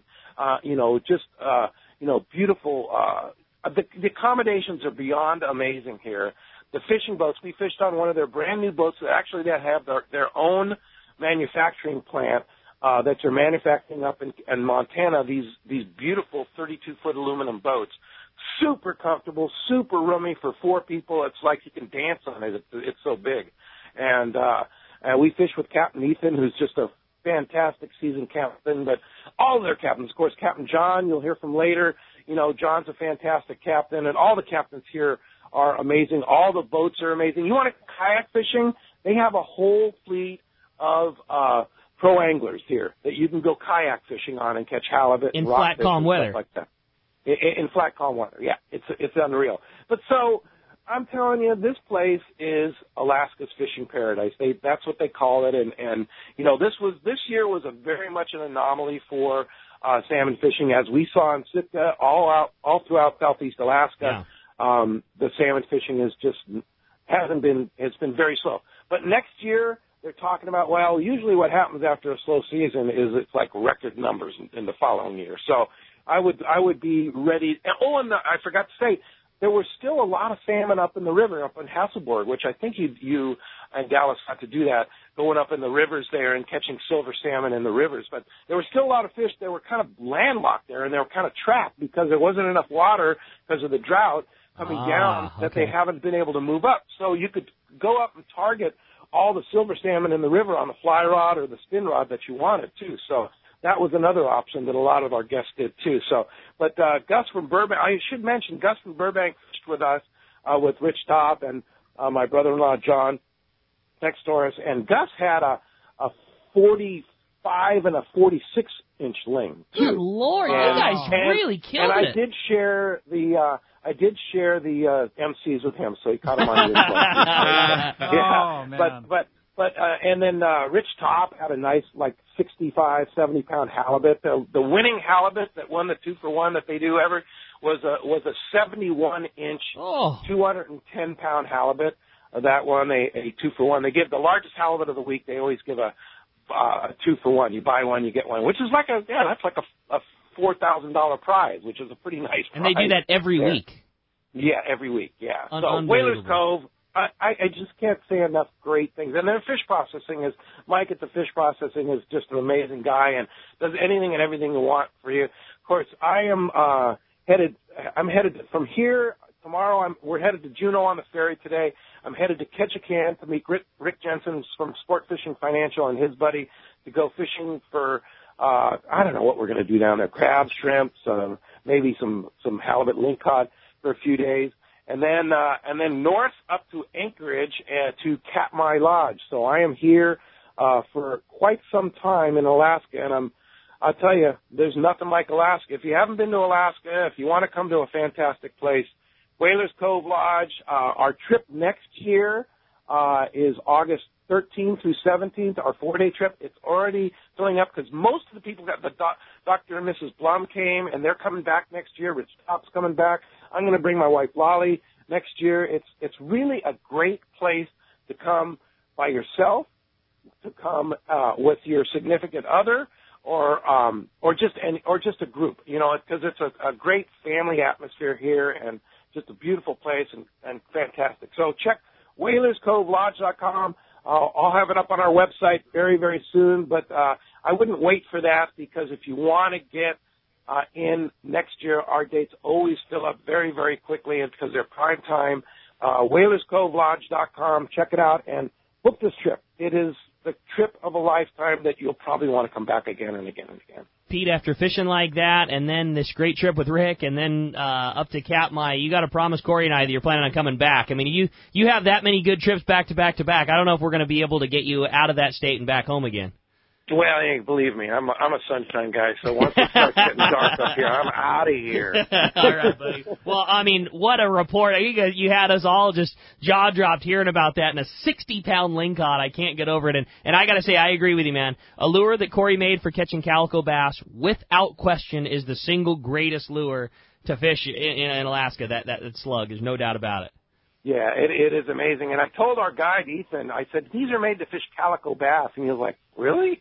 beautiful. The accommodations are beyond amazing here. The fishing boats, we fished on one of their brand new boats that have their own manufacturing plant that they're manufacturing up in Montana, these beautiful 32-foot aluminum boats. Super comfortable, super roomy for 4 people. It's like you can dance on it. It's so big. And we fished with Captain Ethan, who's just a fantastic seasoned captain, but all of their captains, of course, Captain John, you'll hear from later. You know, John's a fantastic captain, and all the captains here are amazing. All the boats are amazing. You want to kayak fishing? They have a whole fleet of pro anglers here that you can go kayak fishing on and catch halibut in and flat, calm weather. Like that. In flat, calm weather, yeah, it's unreal. But so I'm telling you, this place is Alaska's fishing paradise. That's what they call it, and you know this year was a very much an anomaly for salmon fishing, as we saw in Sitka, all throughout Southeast Alaska. Yeah. The salmon fishing it's been very slow. But next year they're talking about, well, usually what happens after a slow season is it's like record numbers in the following year. So I would be ready. And I forgot to say, there was still a lot of salmon up in the river, up in Hasselborg, which I think you and Dallas got to do that, going up in the rivers there and catching silver salmon in the rivers. But there was still a lot of fish that were kind of landlocked there, and they were kind of trapped because there wasn't enough water because of the drought coming down that they haven't been able to move up. So you could go up and target all the silver salmon in the river on the fly rod or the spin rod that you wanted, too. So that was another option that a lot of our guests did, too. So, but Gus from Burbank, I should mention, Gus from Burbank fished with us, with Rich Top and my brother-in-law, John, next to us. And Gus had a 40 5 and a 46-inch ling. Good Lord, you guys really killed it. And I did share the MCs with him, so he caught him on his phone. Oh man! But and then Rich Top had a nice 65, 70-pound halibut. The winning halibut that won the 2-for-1 that they do ever was a 71-inch, 210-pound halibut. That won a 2-for-1. They give the largest halibut of the week. They always give a 2-for-1. You buy one, you get one, which is that's like a $4,000 prize, which is a pretty nice prize. And they do that every week. Yeah, every week. Yeah. So Whalers Cove. I just can't say enough great things. And their fish processing is, Mike at the fish processing is just an amazing guy and does anything and everything you want for you. Of course, I'm headed from here tomorrow. We're headed to Juneau on the ferry today. I'm headed to Ketchikan to meet Rick Jensen from Sport Fishing Financial and his buddy to go fishing for, I don't know what we're going to do down there. Crabs, shrimps, maybe some halibut lingcod for a few days. And then north up to Anchorage to Katmai Lodge. So I am here for quite some time in Alaska, and I'll tell you, there's nothing like Alaska. If you haven't been to Alaska, if you want to come to a fantastic place, Whalers Cove Lodge. Our trip next year is August 13th through 17th, our 4-day trip. It's already filling up because most of the people got Dr. and Mrs. Blum came, and they're coming back next year. Rich Top's coming back. I'm going to bring my wife Lolly next year. It's really a great place to come by yourself, to come with your significant other, or just a group. Because it's a great family atmosphere here, and just a beautiful place and fantastic. So check WhalersCoveLodge.com. I'll have it up on our website very, very soon, but I wouldn't wait for that, because if you want to get in next year, our dates always fill up very, very quickly, and because they're prime time. WhalersCoveLodge.com. Check it out and book this trip. It is the trip of a lifetime that you'll probably want to come back again and again and again. Pete, after fishing like that, and then this great trip with Rick, and then up to Katmai, you got to promise Corey and I that you're planning on coming back. I mean, you have that many good trips back to back to back. I don't know if we're going to be able to get you out of that state and back home again. Well, believe me, I'm a sunshine guy, so once it starts getting dark up here, I'm out of here. All right, buddy. Well, I mean, what a report. You had us all just jaw-dropped hearing about that, and a 60-pound lingcod. I can't get over it. And I got to say, I agree with you, man. A lure that Corey made for catching calico bass, without question, is the single greatest lure to fish in Alaska, that slug. There's no doubt about it. Yeah, it is amazing. And I told our guide, Ethan, I said, these are made to fish calico bass. And he was like, really?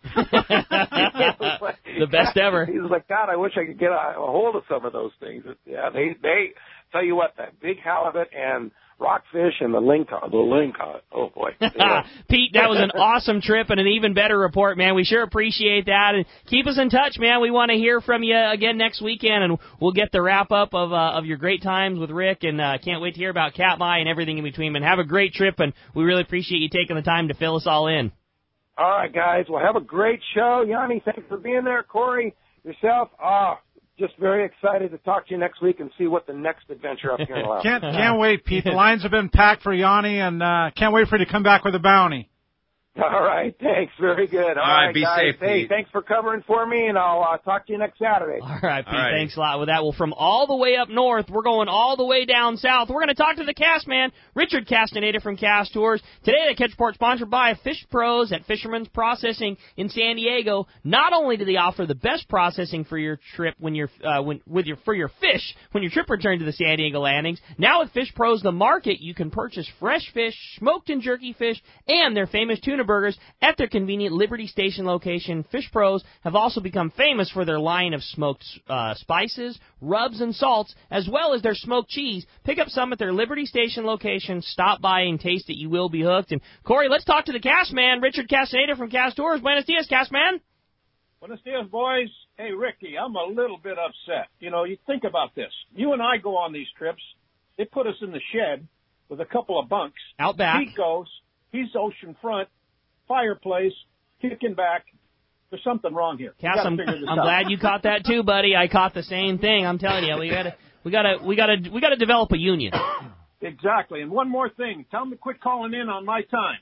The best ever. He was like, God, I wish I could get a hold of some of those things. Yeah, they tell you what, that big halibut and rockfish and the lingcod. Oh, boy. Pete, that was an awesome trip and an even better report, man. We sure appreciate that. And keep us in touch, man. We want to hear from you again next weekend, and we'll get the wrap-up of your great times with Rick, and can't wait to hear about Katmai and everything in between. And have a great trip, and we really appreciate you taking the time to fill us all in. All right, guys. Well, have a great show. Yanni, thanks for being there. Corey, yourself, just very excited to talk to you next week and see what the next adventure up here in Alaska. Can't wait, Pete. The lines have been packed for Yanni, and can't wait for you to come back with a bounty. All right, thanks. Very good. All right, be guys. safe, Hey, Pete. thanks for covering for me, and I'll talk to you next Saturday. All right, Pete, All right. Thanks a lot with that. Well, from all the way up north, we're going all the way down south. We're going to talk to the cast man, Richard Castaneda from Cast Tours. Today, the Catch Report sponsored by Fish Pros at Fisherman's Processing in San Diego. Not only do they offer the best processing for your trip for your fish when your trip returns to the San Diego landings, now with Fish Pros The Market, you can purchase fresh fish, smoked and jerky fish, and their famous tuna burgers at their convenient Liberty Station location. Fish Pros have also become famous for their line of smoked spices, rubs, and salts, as well as their smoked cheese. Pick up some at their Liberty Station location. Stop by and taste it. You will be hooked. And, Corey, let's talk to the cast man, Richard Castaneda from Cast Tours. Buenos dias, cast man. Buenos dias, boys. Hey, Ricky, I'm a little bit upset. You think about this. You and I go on these trips. They put us in the shed with a couple of bunks. Out back. Pete goes. He's ocean front. Fireplace, kicking back. There's something wrong here. Cass, I'm glad you caught that too, buddy. I caught the same thing. I'm telling you, we gotta develop a union. Exactly. And one more thing. Tell them to quit calling in on my time.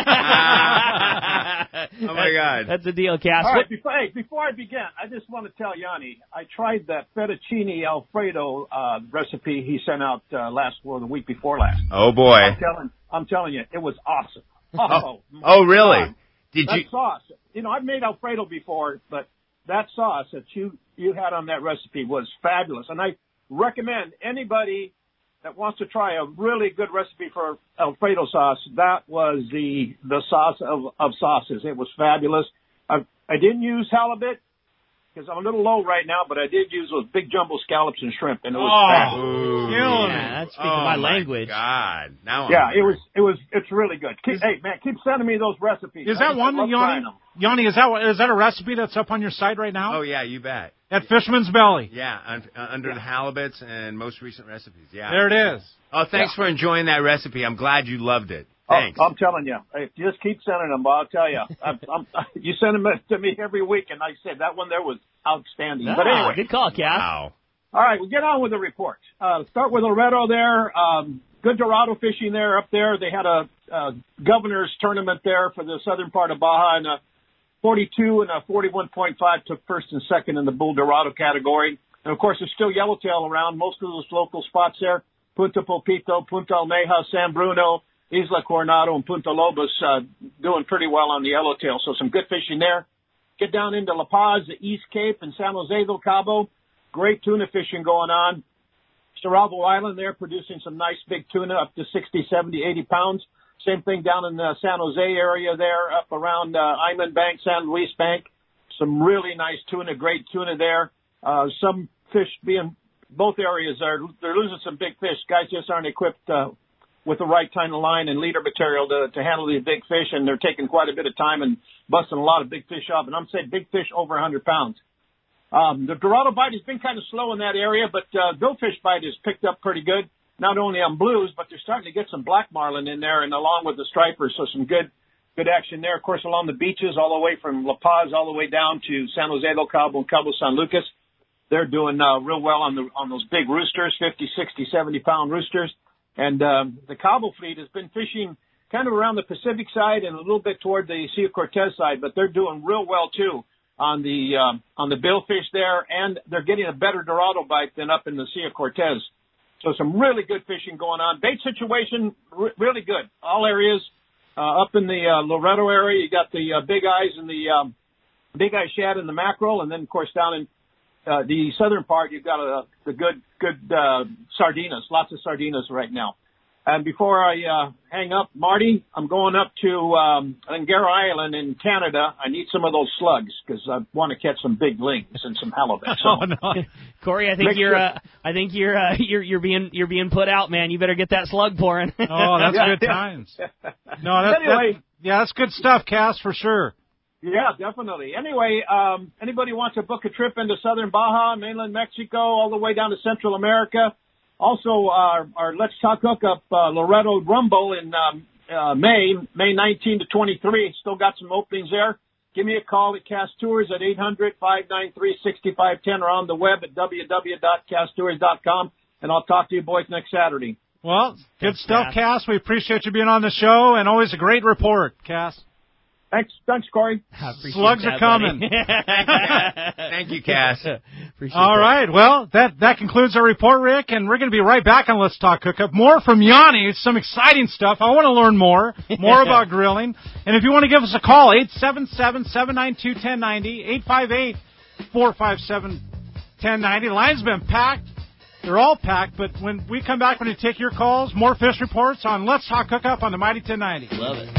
Oh, my God. That's the deal, Cass. All right, before I begin, I just want to tell Yanni, I tried that fettuccine Alfredo recipe he sent out the week before last. Oh, boy. I'm telling you, it was awesome. Oh, really? That sauce. I've made Alfredo before, but that sauce that you had on that recipe was fabulous. And I recommend anybody that wants to try a really good recipe for Alfredo sauce, that was the sauce of sauces. It was fabulous. I didn't use halibut because I'm a little low right now, but I did use those big jumbo scallops and shrimp, and it was fabulous. Yeah, that speaks my language. God. Now it's really good. Hey, man, keep sending me those recipes. Is that one, Yanni, is that a recipe that's up on your site right now? Oh, yeah, you bet. At Fisherman's Belly. Yeah, under the halibuts and most recent recipes. Yeah. There it is. Oh, thanks for enjoying that recipe. I'm glad you loved it. Thanks. I'm telling you, just keep sending them. I'll tell you, you send them to me every week, and like I said, that one there was outstanding. But anyway, good call, Cass. Wow. All right, we'll get on with the report. Start with Loretto there. Good Dorado fishing there up there. They had a governor's tournament there for the southern part of Baja, and 42 and a 41.5 took first and second in the Bull Dorado category. And, of course, there's still yellowtail around. Most of those local spots there, Punta Pulpito, Punta Almeja, San Bruno, Isla Coronado, and Punta Lobos doing pretty well on the yellowtail. So some good fishing there. Get down into La Paz, the East Cape, and San Jose del Cabo. Great tuna fishing going on. Cerralvo Island there producing some nice big tuna up to 60, 70, 80 pounds. Same thing down in the San Jose area there, up around Iman Bank, San Luis Bank. Some really nice tuna, great tuna there. Some fish both areas they're losing some big fish. Guys just aren't equipped with the right kind of line and leader material to handle these big fish, and they're taking quite a bit of time and busting a lot of big fish off. And I'm saying big fish over 100 pounds. The Dorado bite has been kind of slow in that area, but billfish bite has picked up pretty good. Not only on blues, but they're starting to get some black marlin in there, and along with the stripers, so some good action there. Of course, along the beaches, all the way from La Paz all the way down to San Jose del Cabo and Cabo San Lucas, they're doing real well on those big roosters, 50, 60, 70-pound roosters. And the Cabo fleet has been fishing kind of around the Pacific side and a little bit toward the Sea of Cortez side, but they're doing real well too on the billfish there, and they're getting a better Dorado bite than up in the Sea of Cortez. So some really good fishing going on. Bait situation, really good. All areas. Up in the Loretto area, you got the big eyes and the big eye shad and the mackerel. And then, of course, down in the southern part, you've got the good sardinas, lots of sardinas right now. And before I hang up, Marty, I'm going up to Angara Island in Canada. I need some of those slugs because I want to catch some big lings and some halibut. So, oh no, Corey, I think you're being put out, man. You better get that slug pouring. Oh, that's good times. No, that's good stuff, Cass, for sure. Yeah, definitely. Anyway, anybody wants to book a trip into southern Baja, mainland Mexico, all the way down to Central America. Also, our Let's Talk Hookup Loretto Rumble in May 19 to 23. Still got some openings there. Give me a call at Cass Tours at 800-593-6510 or on the web at www.casstours.com, and I'll talk to you boys next Saturday. Well, good stuff, Cass. We appreciate you being on the show, and always a great report, Cass. Thanks, Corey. Slugs are coming. Thank you, Cass. All right. Well, that concludes our report, Rick, and we're going to be right back on Let's Talk Hookup. More from Yanni, some exciting stuff. I want to learn more about grilling. And if you want to give us a call, 877-792-1090, 858-457-1090. The line's been packed. They're all packed, but when we come back, we're going to take your calls, more fish reports on Let's Talk Hookup on the Mighty 1090. Love it.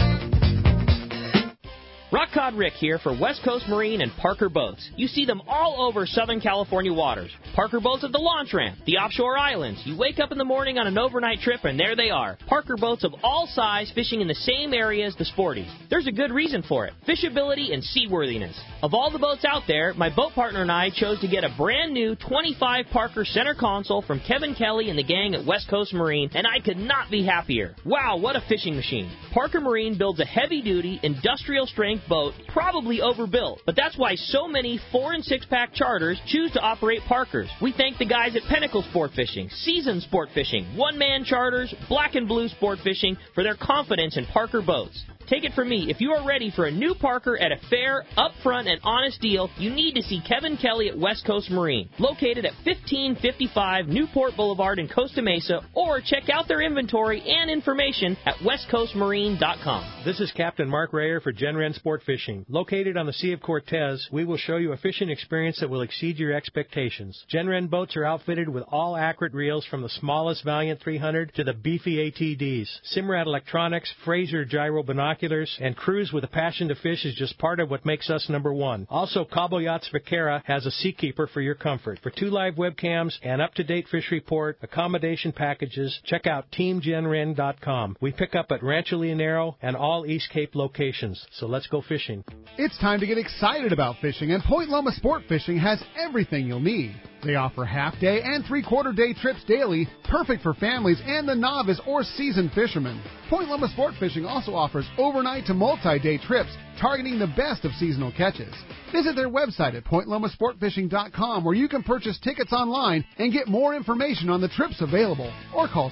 Rock Cod Rick here for West Coast Marine and Parker Boats. You see them all over Southern California waters. Parker Boats at the launch ramp, the offshore islands. You wake up in the morning on an overnight trip and there they are. Parker Boats of all size fishing in the same area as the sporties. There's a good reason for it. Fishability and seaworthiness. Of all the boats out there, my boat partner and I chose to get a brand new 25 Parker center console from Kevin Kelly and the gang at West Coast Marine, and I could not be happier. Wow, what a fishing machine. Parker Marine builds a heavy-duty, industrial-strength length boat, probably overbuilt. But that's why so many 4- and 6-pack charters choose to operate Parkers. We thank the guys at Pinnacle Sport Fishing, Season Sport Fishing, one-man charters, Black and Blue Sport Fishing for their confidence in Parker boats. Take it from me, if you are ready for a new Parker at a fair, upfront, and honest deal, you need to see Kevin Kelly at West Coast Marine, located at 1555 Newport Boulevard in Costa Mesa, or check out their inventory and information at westcoastmarine.com. This is Captain Mark Rayer for Gen-Ren Sport Fishing. Located on the Sea of Cortez, we will show you a fishing experience that will exceed your expectations. Gen-Ren boats are outfitted with all accurate reels from the smallest Valiant 300 to the beefy ATDs. Simrad electronics, Fraser gyro binoculars, and cruise with a passion to fish is just part of what makes us number one. Also, Cabo Yachts Vaquera has a Seakeeper for your comfort. For 2 live webcams, an up-to-date fish report, accommodation packages, check out TeamGenRen.com. We pick up at Rancho Leonero and all East Cape locations. So let's go fishing. It's time to get excited about fishing, and Point Loma Sport Fishing has everything you'll need. They offer half-day and three-quarter-day trips daily, perfect for families and the novice or seasoned fishermen. Point Loma Sport Fishing also offers overnight to multi-day trips, targeting the best of seasonal catches. Visit their website at pointlomasportfishing.com, where you can purchase tickets online and get more information on the trips available, or call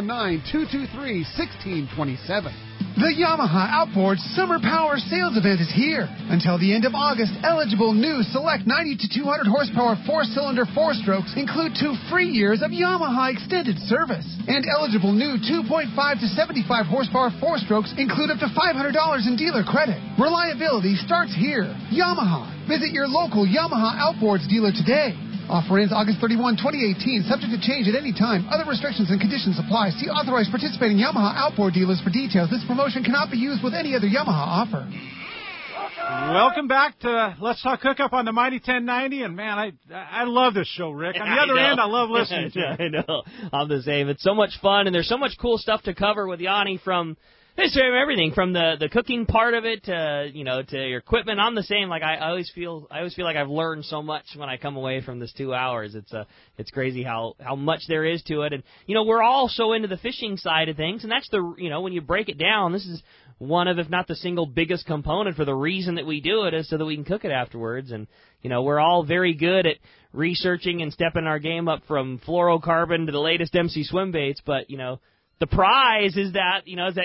619-223-1627. The Yamaha Outboard Summer Power Sales Event is here. Until the end of August, eligible new select 90 to 200 horsepower 4-cylinder 4-strokes include 2 free years of Yamaha extended service. And eligible new 2.5 to 75 horsepower 4-strokes include up to $500 in dealer credit. Reliability starts here. Yamaha. Visit your local Yamaha Outboards dealer today. Offer ends August 31, 2018, subject to change at any time. Other restrictions and conditions apply. See authorized participating Yamaha outboard dealers for details. This promotion cannot be used with any other Yamaha offer. Welcome back to Let's Talk Hookup on the Mighty 1090. And, man, I love this show, Rick. On the other end, I love listening to it. I know. I'm the same. It's so much fun, and there's so much cool stuff to cover with Yanni from everything from the cooking part of it to your equipment. I'm the same. Like I always feel like I've learned so much when I come away from this 2 hours. It's crazy how much there is to it. And we're all so into the fishing side of things, and that's when you break it down, this is one of, if not the single biggest component for the reason that we do it, is so that we can cook it afterwards. And we're all very good at researching and stepping our game up from fluorocarbon to the latest MC swim baits, but the prize is that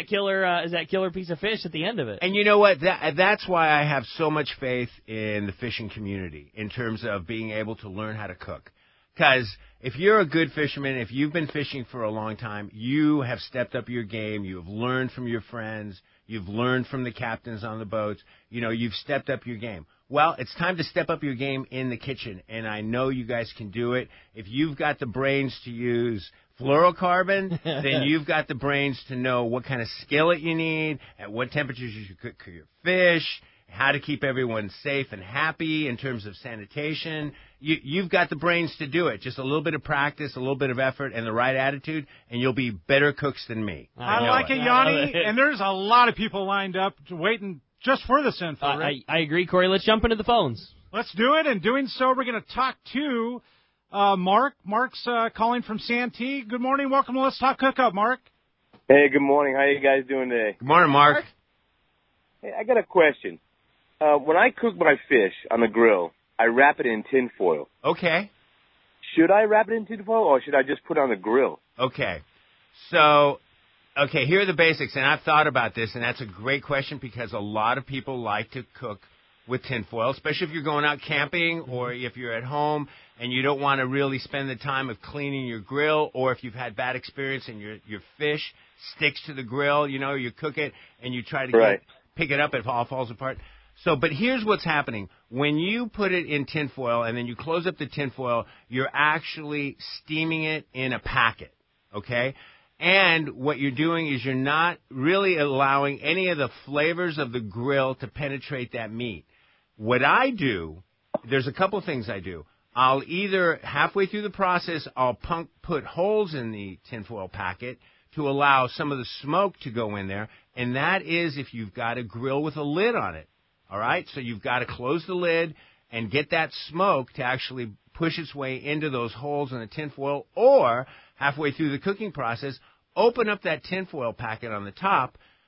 killer piece of fish at the end of it. And you know what? That's why I have so much faith in the fishing community in terms of being able to learn how to cook. Because if you're a good fisherman, if you've been fishing for a long time, you have stepped up your game. You have learned from your friends. You've learned from the captains on the boats. You've stepped up your game. Well, it's time to step up your game in the kitchen, and I know you guys can do it. If you've got the brains to use fluorocarbon, then you've got the brains to know what kind of skillet you need, at what temperatures you should cook your fish, how to keep everyone safe and happy in terms of sanitation. You've got the brains to do it. Just a little bit of practice, a little bit of effort, and the right attitude, and you'll be better cooks than me. I like it, Yanni, and there's a lot of people lined up waiting just for this info. I agree, Corey. Let's jump into the phones. Let's do it, and doing so, we're going to talk to Mark. Mark's calling from Santee. Good morning. Welcome to Let's Talk Hookup, Mark. Hey, good morning. How you guys doing today? Good morning, Mark. Hey, I got a question. When I cook my fish on the grill, I wrap it in tin foil. Okay. Should I wrap it in tin foil, or should I just put it on the grill? Okay. So, here are the basics, and I've thought about this, and that's a great question because a lot of people like to cook with tinfoil, especially if you're going out camping or if you're at home and you don't want to really spend the time of cleaning your grill, or if you've had bad experience and your fish sticks to the grill, you cook it and you try to pick it up, it all falls apart. So, but here's what's happening. When you put it in tinfoil and then you close up the tinfoil, you're actually steaming it in a packet, okay? And what you're doing is you're not really allowing any of the flavors of the grill to penetrate that meat. What I do, there's a couple things I do. I'll either, halfway through the process, I'll put holes in the tinfoil packet to allow some of the smoke to go in there, and that is if you've got a grill with a lid on it. All right, so you've got to close the lid and get that smoke to actually push its way into those holes in the tinfoil, or halfway through the cooking process, open up that tinfoil packet on the top,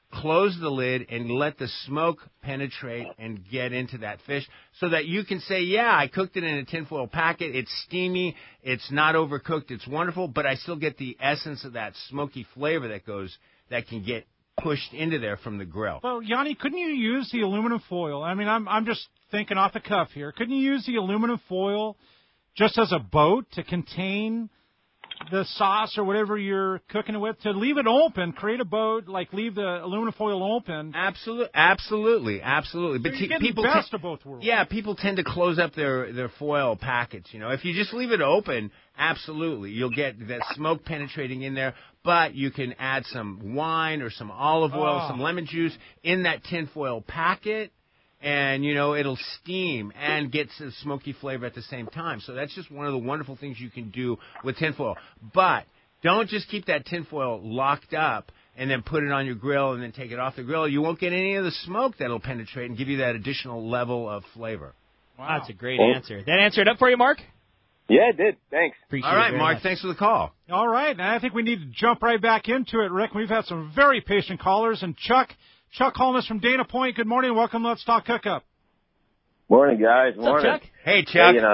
close the lid and let the smoke penetrate and get into that fish so that you can say, yeah, I cooked it in a tinfoil packet. It's steamy. It's not overcooked. It's wonderful, but I still get the essence of that smoky flavor that can get pushed into there from the grill. Well, Yanni, couldn't you use the aluminum foil? I mean, I'm just thinking off the cuff here. Couldn't you use the aluminum foil just as a boat to contain the sauce or whatever you're cooking it with, to leave it open, create a boat, like leave the aluminum foil open? Absolutely. So But you're getting the best of both worlds. Yeah, people tend to close up their foil packets. If you just leave it open, absolutely, you'll get that smoke penetrating in there. But you can add some wine or some olive oil, some lemon juice in that tinfoil packet. And, it'll steam and get the smoky flavor at the same time. So that's just one of the wonderful things you can do with tinfoil. But don't just keep that tinfoil locked up and then put it on your grill and then take it off the grill. You won't get any of the smoke that'll penetrate and give you that additional level of flavor. Wow. That's a great answer. That answered up for you, Mark? Yeah, it did. Thanks. All right, Mark, thanks for the call. All right, and I think we need to jump right back into it, Rick. We've had some very patient callers, and Chuck calling us from Dana Point. Good morning. Welcome. Let's Talk Hookup. Morning, guys. What's Morning. up, Chuck? Hey, Chuck. Hey,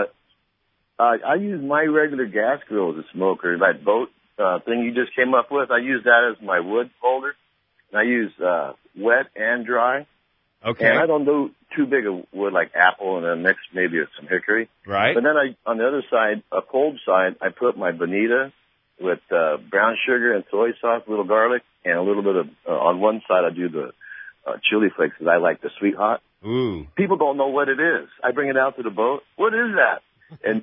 I use my regular gas grill as a smoker. That boat thing you just came up with, I use that as my wood holder. And I use wet and dry. Okay. And I don't do too big a wood like apple and then mix maybe with some hickory. Right. But then on the other side, a cold side, I put my bonita with brown sugar and soy sauce, a little garlic, and a little bit of, on one side I do the chili flakes because I like the sweet hot. Ooh. People don't know what it is. I bring it out to the boat. What is that? And,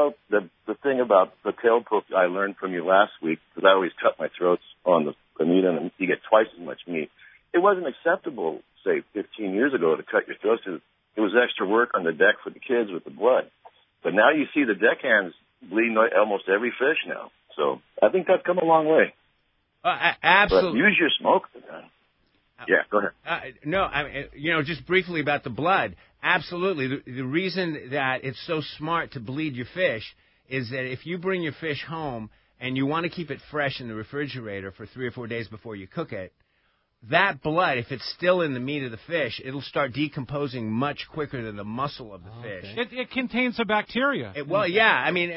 the thing about the tail poke I learned from you last week, because I always cut my throats on the meat, and you get twice as much meat. It wasn't acceptable, say, 15 years ago to cut your throats. It was extra work on the deck for the kids with the blood. But now you see the deckhands bleeding almost every fish now. So I think that's come a long way. Absolutely. But use your smoker then. Yeah, go ahead. No, I mean, just briefly about the blood. Absolutely. The reason that it's so smart to bleed your fish is that if you bring your fish home and you want to keep it fresh in the refrigerator for 3 or 4 days before you cook it, that blood, if it's still in the meat of the fish, it'll start decomposing much quicker than the muscle of the fish. It contains a bacteria. I mean,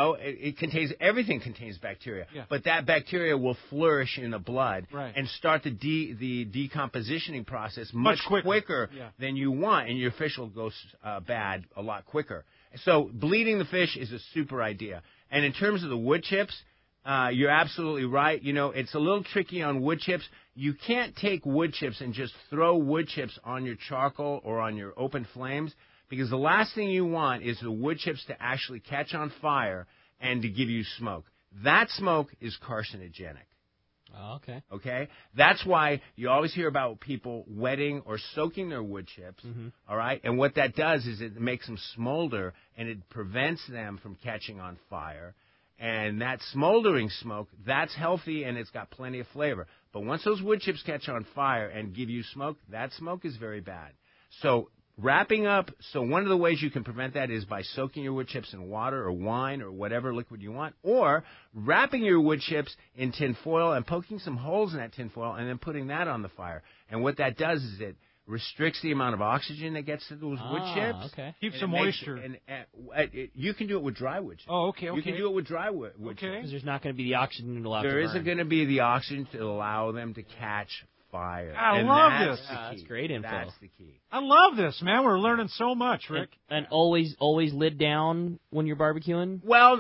it contains, everything contains bacteria. Yeah. But that bacteria will flourish in the blood and start the decompositioning process much quicker than you want, and your fish will go bad a lot quicker. So bleeding the fish is a super idea. And in terms of the wood chips, you're absolutely right. It's a little tricky on wood chips. You can't take wood chips and just throw wood chips on your charcoal or on your open flames, because the last thing you want is the wood chips to actually catch on fire and to give you smoke. That smoke is carcinogenic. Oh, okay. Okay? That's why you always hear about people wetting or soaking their wood chips, all right? And what that does is it makes them smolder, and it prevents them from catching on fire. And that smoldering smoke, that's healthy, and it's got plenty of flavor. But once those wood chips catch on fire and give you smoke, that smoke is very bad. So wrapping up, one of the ways you can prevent that is by soaking your wood chips in water or wine or whatever liquid you want, or wrapping your wood chips in tin foil and poking some holes in that tin foil and then putting that on the fire. And what that does is it restricts the amount of oxygen that gets to those wood chips. Okay. Keeps the moisture. You can do it with dry wood chips. Oh, okay. You can do it with dry wood chips. Because there's not going to be the oxygen to allow There to isn't burn. going to be the oxygen to allow them to catch fire. I and love that's this. The key. That's great info. That's the key. I love this, man. We're learning so much, Rick. And always lid down when you're barbecuing? Well,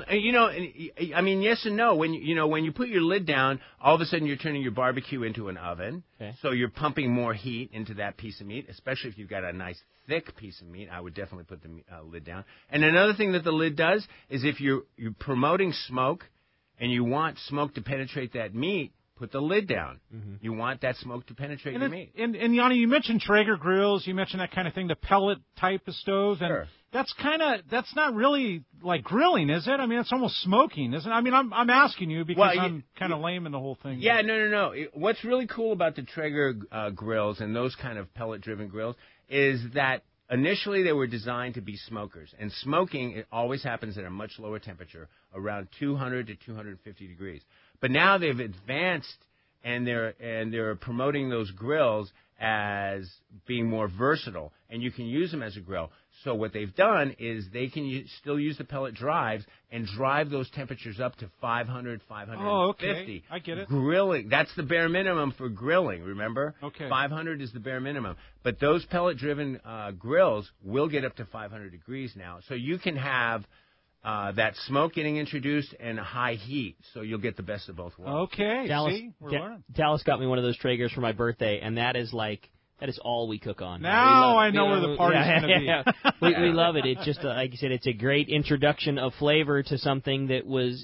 I mean, yes and no. When you put your lid down, all of a sudden you're turning your barbecue into an oven. Okay. So you're pumping more heat into that piece of meat, especially if you've got a nice thick piece of meat. I would definitely put the lid down. And another thing that the lid does is if you're promoting smoke and you want smoke to penetrate that meat, put the lid down. You want that smoke to penetrate your meat. And Yanni, you mentioned Traeger grills, you mentioned that kind of thing, the pellet type of stove, and Sure. that's not really like grilling, is it? I mean, it's almost smoking, isn't it? I mean, I'm asking you because I'm kind of lame in the whole thing. Yeah, no. What's really cool about the Traeger grills and those kind of pellet-driven grills is that initially they were designed to be smokers, and smoking, it always happens at a much lower temperature, around 200 to 250 degrees. But now they've advanced and they're promoting those grills as being more versatile, and you can use them as a grill. So what they've done is they can still use the pellet drives and drive those temperatures up to 500, 550. Oh, okay. I get it. Grilling, that's the bare minimum for grilling, remember? Okay. 500 is the bare minimum. But those pellet-driven grills will get up to 500 degrees now. So you can have that smoke getting introduced and high heat, so you'll get the best of both worlds. Okay, Dallas, see? We're learning. Dallas got me one of those Traegers for my birthday, and that is all we cook on. Now I know where the party's going to be. We love it. It's just, like I said, it's a great introduction of flavor to something that was,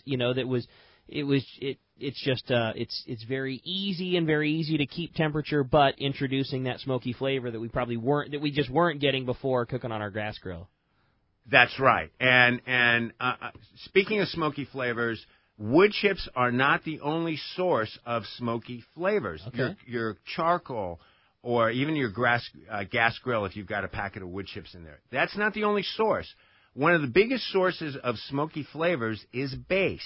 it's very easy and very easy to keep temperature, but introducing that smoky flavor that we just weren't getting before cooking on our gas grill. That's right. And speaking of smoky flavors, wood chips are not the only source of smoky flavors. Okay. Your charcoal, or even your gas grill, if you've got a packet of wood chips in there, that's not the only source. One of the biggest sources of smoky flavors is baste.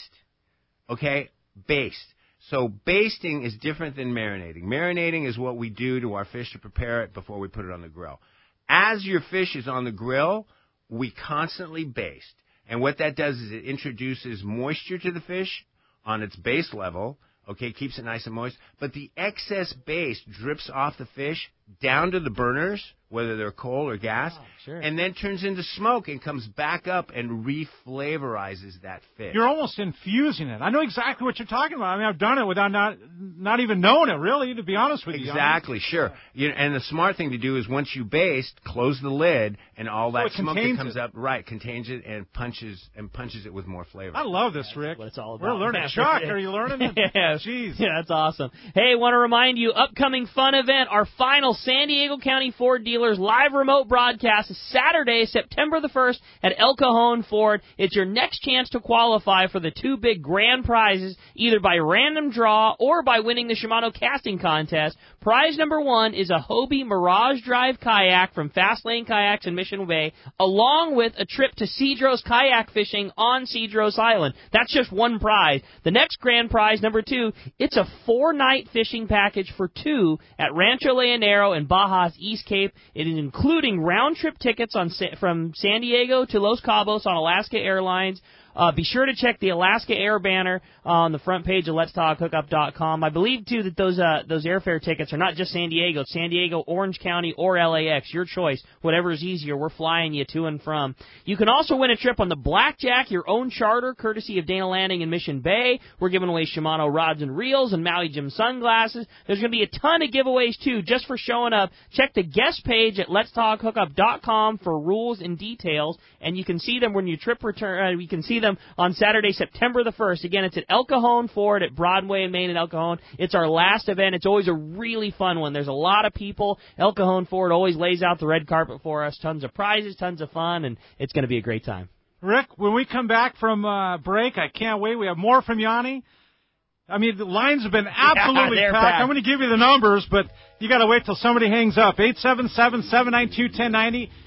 Okay? Baste. So basting is different than marinating. Marinating is what we do to our fish to prepare it before we put it on the grill. As your fish is on the grill, we constantly baste. And what that does is it introduces moisture to the fish on its base level. Okay, keeps it nice and moist. But the excess base drips off the fish down to the burners, whether they're coal or gas, and then turns into smoke and comes back up and reflavorizes that fish. You're almost infusing it. I know exactly what you're talking about. I mean, I've done it without not even knowing it, really, to be honest with you. Exactly, sure. And the smart thing to do is once you baste, close the lid, and all that smoke that comes up, contains it and punches it with more flavor. I love this, Rick. What it's all about. We're learning. Chuck, are you learning it? Yeah. Jeez. Yeah, that's awesome. Hey, want to remind you, upcoming fun event, our final San Diego County Ford Dealers live remote broadcast is Saturday, September the 1st at El Cajon Ford. It's your next chance to qualify for the two big grand prizes, either by random draw or by winning the Shimano casting contest. Prize number one is a Hobie Mirage Drive kayak from Fast Lane Kayaks in Mission Bay, along with a trip to Cedros kayak fishing on Cedros Island. That's just one prize. The next grand prize, number two, it's a 4-night fishing package for two at Rancho Leonero in Baja's East Cape. It is including round-trip tickets from San Diego to Los Cabos on Alaska Airlines. Be sure to check the Alaska Air banner on the front page of letstalkhookup.com. I believe, too, that those airfare tickets are not just San Diego. It's San Diego, Orange County, or LAX. Your choice. Whatever is easier, we're flying you to and from. You can also win a trip on the Blackjack, your own charter, courtesy of Dana Landing in Mission Bay. We're giving away Shimano rods and reels and Maui Jim sunglasses. There's going to be a ton of giveaways, too, just for showing up. Check the guest page at letstalkhookup.com for rules and details, and you can see them when your trip return. You can see them on Saturday, September the 1st. Again, it's at El Cajon Ford at Broadway and Main in El Cajon. It's our last event. It's always a really fun one. There's a lot of people. El Cajon Ford always lays out the red carpet for us. Tons of prizes, tons of fun, and it's going to be a great time. Rick, when we come back from break, I can't wait. We have more from Yanni. I mean, the lines have been absolutely packed. I'm going to give you the numbers, but you got to wait till somebody hangs up. 877-792-1090,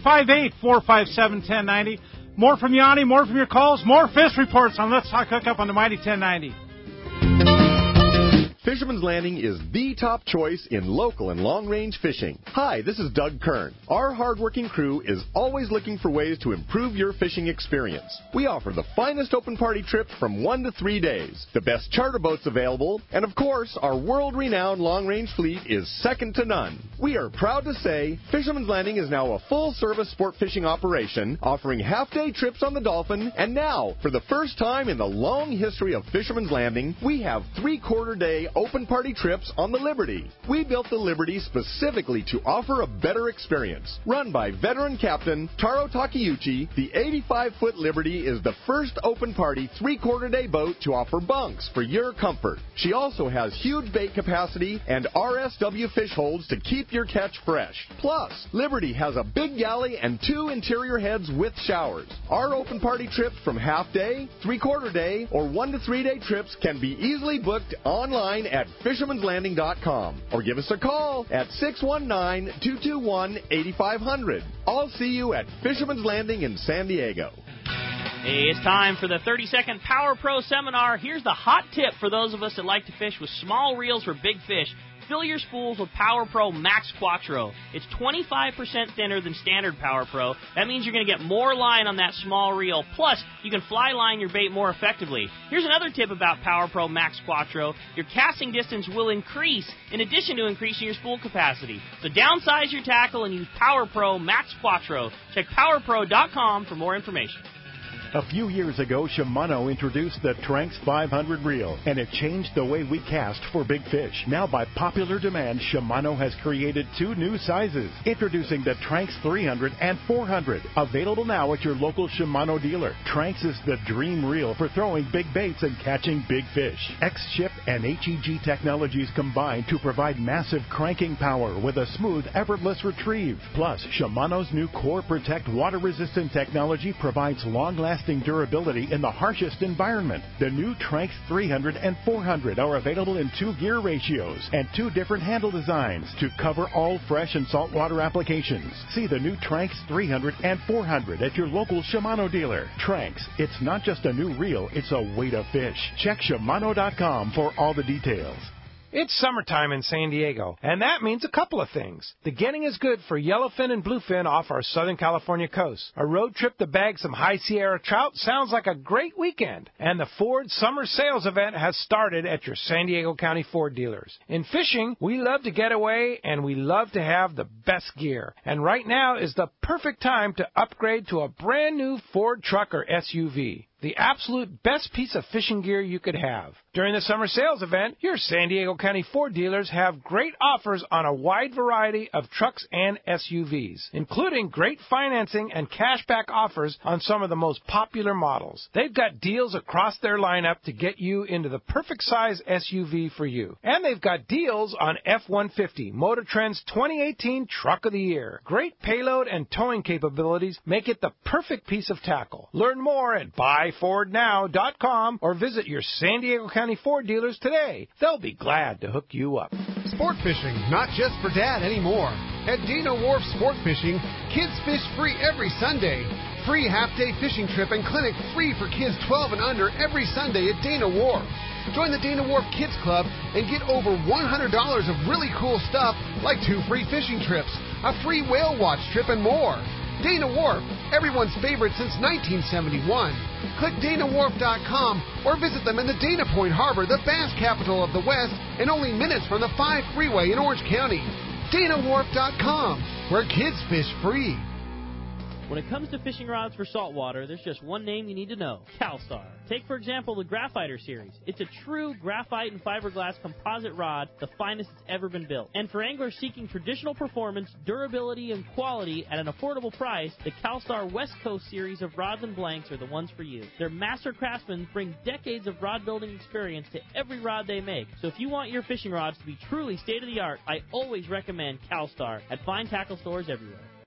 858-457-1090. More from Yanni, more from your calls, more fish reports on Let's Talk Hookup on the Mighty 1090. Fisherman's Landing is the top choice in local and long-range fishing. Hi, this is Doug Kern. Our hardworking crew is always looking for ways to improve your fishing experience. We offer the finest open party trips from 1 to 3 days, the best charter boats available, and of course, our world-renowned long-range fleet is second to none. We are proud to say Fisherman's Landing is now a full-service sport fishing operation, offering half-day trips on the Dolphin, and now, for the first time in the long history of Fisherman's Landing, we have 3-quarter-day open party trips on the Liberty. We built the Liberty specifically to offer a better experience. Run by veteran captain Taro Takeuchi, the 85-foot Liberty is the first open party 3-quarter-day boat to offer bunks for your comfort. She also has huge bait capacity and RSW fish holds to keep your catch fresh. Plus, Liberty has a big galley and 2 interior heads with showers. Our open party trips from half-day, 3-quarter-day, or 1 to 3 day trips can be easily booked online at fishermanslanding.com or give us a call at 619-221-8500. I'll see you at Fisherman's Landing in San Diego. Hey, it's time for the 30-second Power Pro seminar. Here's the hot tip for those of us that like to fish with small reels for big fish. Fill your spools with Power Pro Max Quattro. It's 25% thinner than standard Power Pro. That means you're going to get more line on that small reel. Plus, you can fly line your bait more effectively. Here's another tip about Power Pro Max Quattro. Your casting distance will increase in addition to increasing your spool capacity. So downsize your tackle and use Power Pro Max Quattro. Check PowerPro.com for more information. A few years ago, Shimano introduced the Tranx 500 reel, and it changed the way we cast for big fish. Now, by popular demand, Shimano has created 2 new sizes, introducing the Tranx 300 and 400, available now at your local Shimano dealer. Tranx is the dream reel for throwing big baits and catching big fish. X-Ship and HEG technologies combine to provide massive cranking power with a smooth, effortless retrieve. Plus, Shimano's new Core Protect water-resistant technology provides long-lasting durability in the harshest environment. The new Tranx 300 and 400 are available in 2 gear ratios and 2 different handle designs to cover all fresh and saltwater applications. See the new Tranx 300 and 400 at your local Shimano dealer. Tranx, it's not just a new reel, it's a way to fish. Check Shimano.com for all the details. It's summertime in San Diego, and that means a couple of things. The getting is good for yellowfin and bluefin off our Southern California coast. A road trip to bag some High Sierra trout sounds like a great weekend. And the Ford Summer Sales Event has started at your San Diego County Ford dealers. In fishing, we love to get away, and we love to have the best gear. And right now is the perfect time to upgrade to a brand new Ford truck or SUV. The absolute best piece of fishing gear you could have. During the summer sales event, your San Diego County Ford dealers have great offers on a wide variety of trucks and SUVs, including great financing and cashback offers on some of the most popular models. They've got deals across their lineup to get you into the perfect size SUV for you. And they've got deals on F-150, Motor Trend's 2018 Truck of the Year. Great payload and towing capabilities make it the perfect piece of tackle. Learn more at BuyFordNow.com or visit your San Diego County Ford dealers today. They'll be glad to hook you up. Sport fishing, not just for dad anymore. At Dana Wharf Sport Fishing, kids fish free every Sunday. Free half-day fishing trip and clinic free for kids 12 and under every Sunday at Dana Wharf. Join the Dana Wharf Kids Club and get over $100 of really cool stuff like 2 free fishing trips, a free whale watch trip, and more. Dana Wharf, everyone's favorite since 1971. Click DanaWharf.com or visit them in the Dana Point Harbor, the bass capital of the West, and only minutes from the 5 freeway in Orange County. DanaWharf.com, where kids fish free. When it comes to fishing rods for saltwater, there's just one name you need to know: CalStar. Take, for example, the Graphiter series. It's a true graphite and fiberglass composite rod, the finest it's ever been built. And for anglers seeking traditional performance, durability, and quality at an affordable price, the CalStar West Coast series of rods and blanks are the ones for you. Their master craftsmen bring decades of rod building experience to every rod they make. So if you want your fishing rods to be truly state-of-the-art, I always recommend CalStar at fine tackle stores everywhere.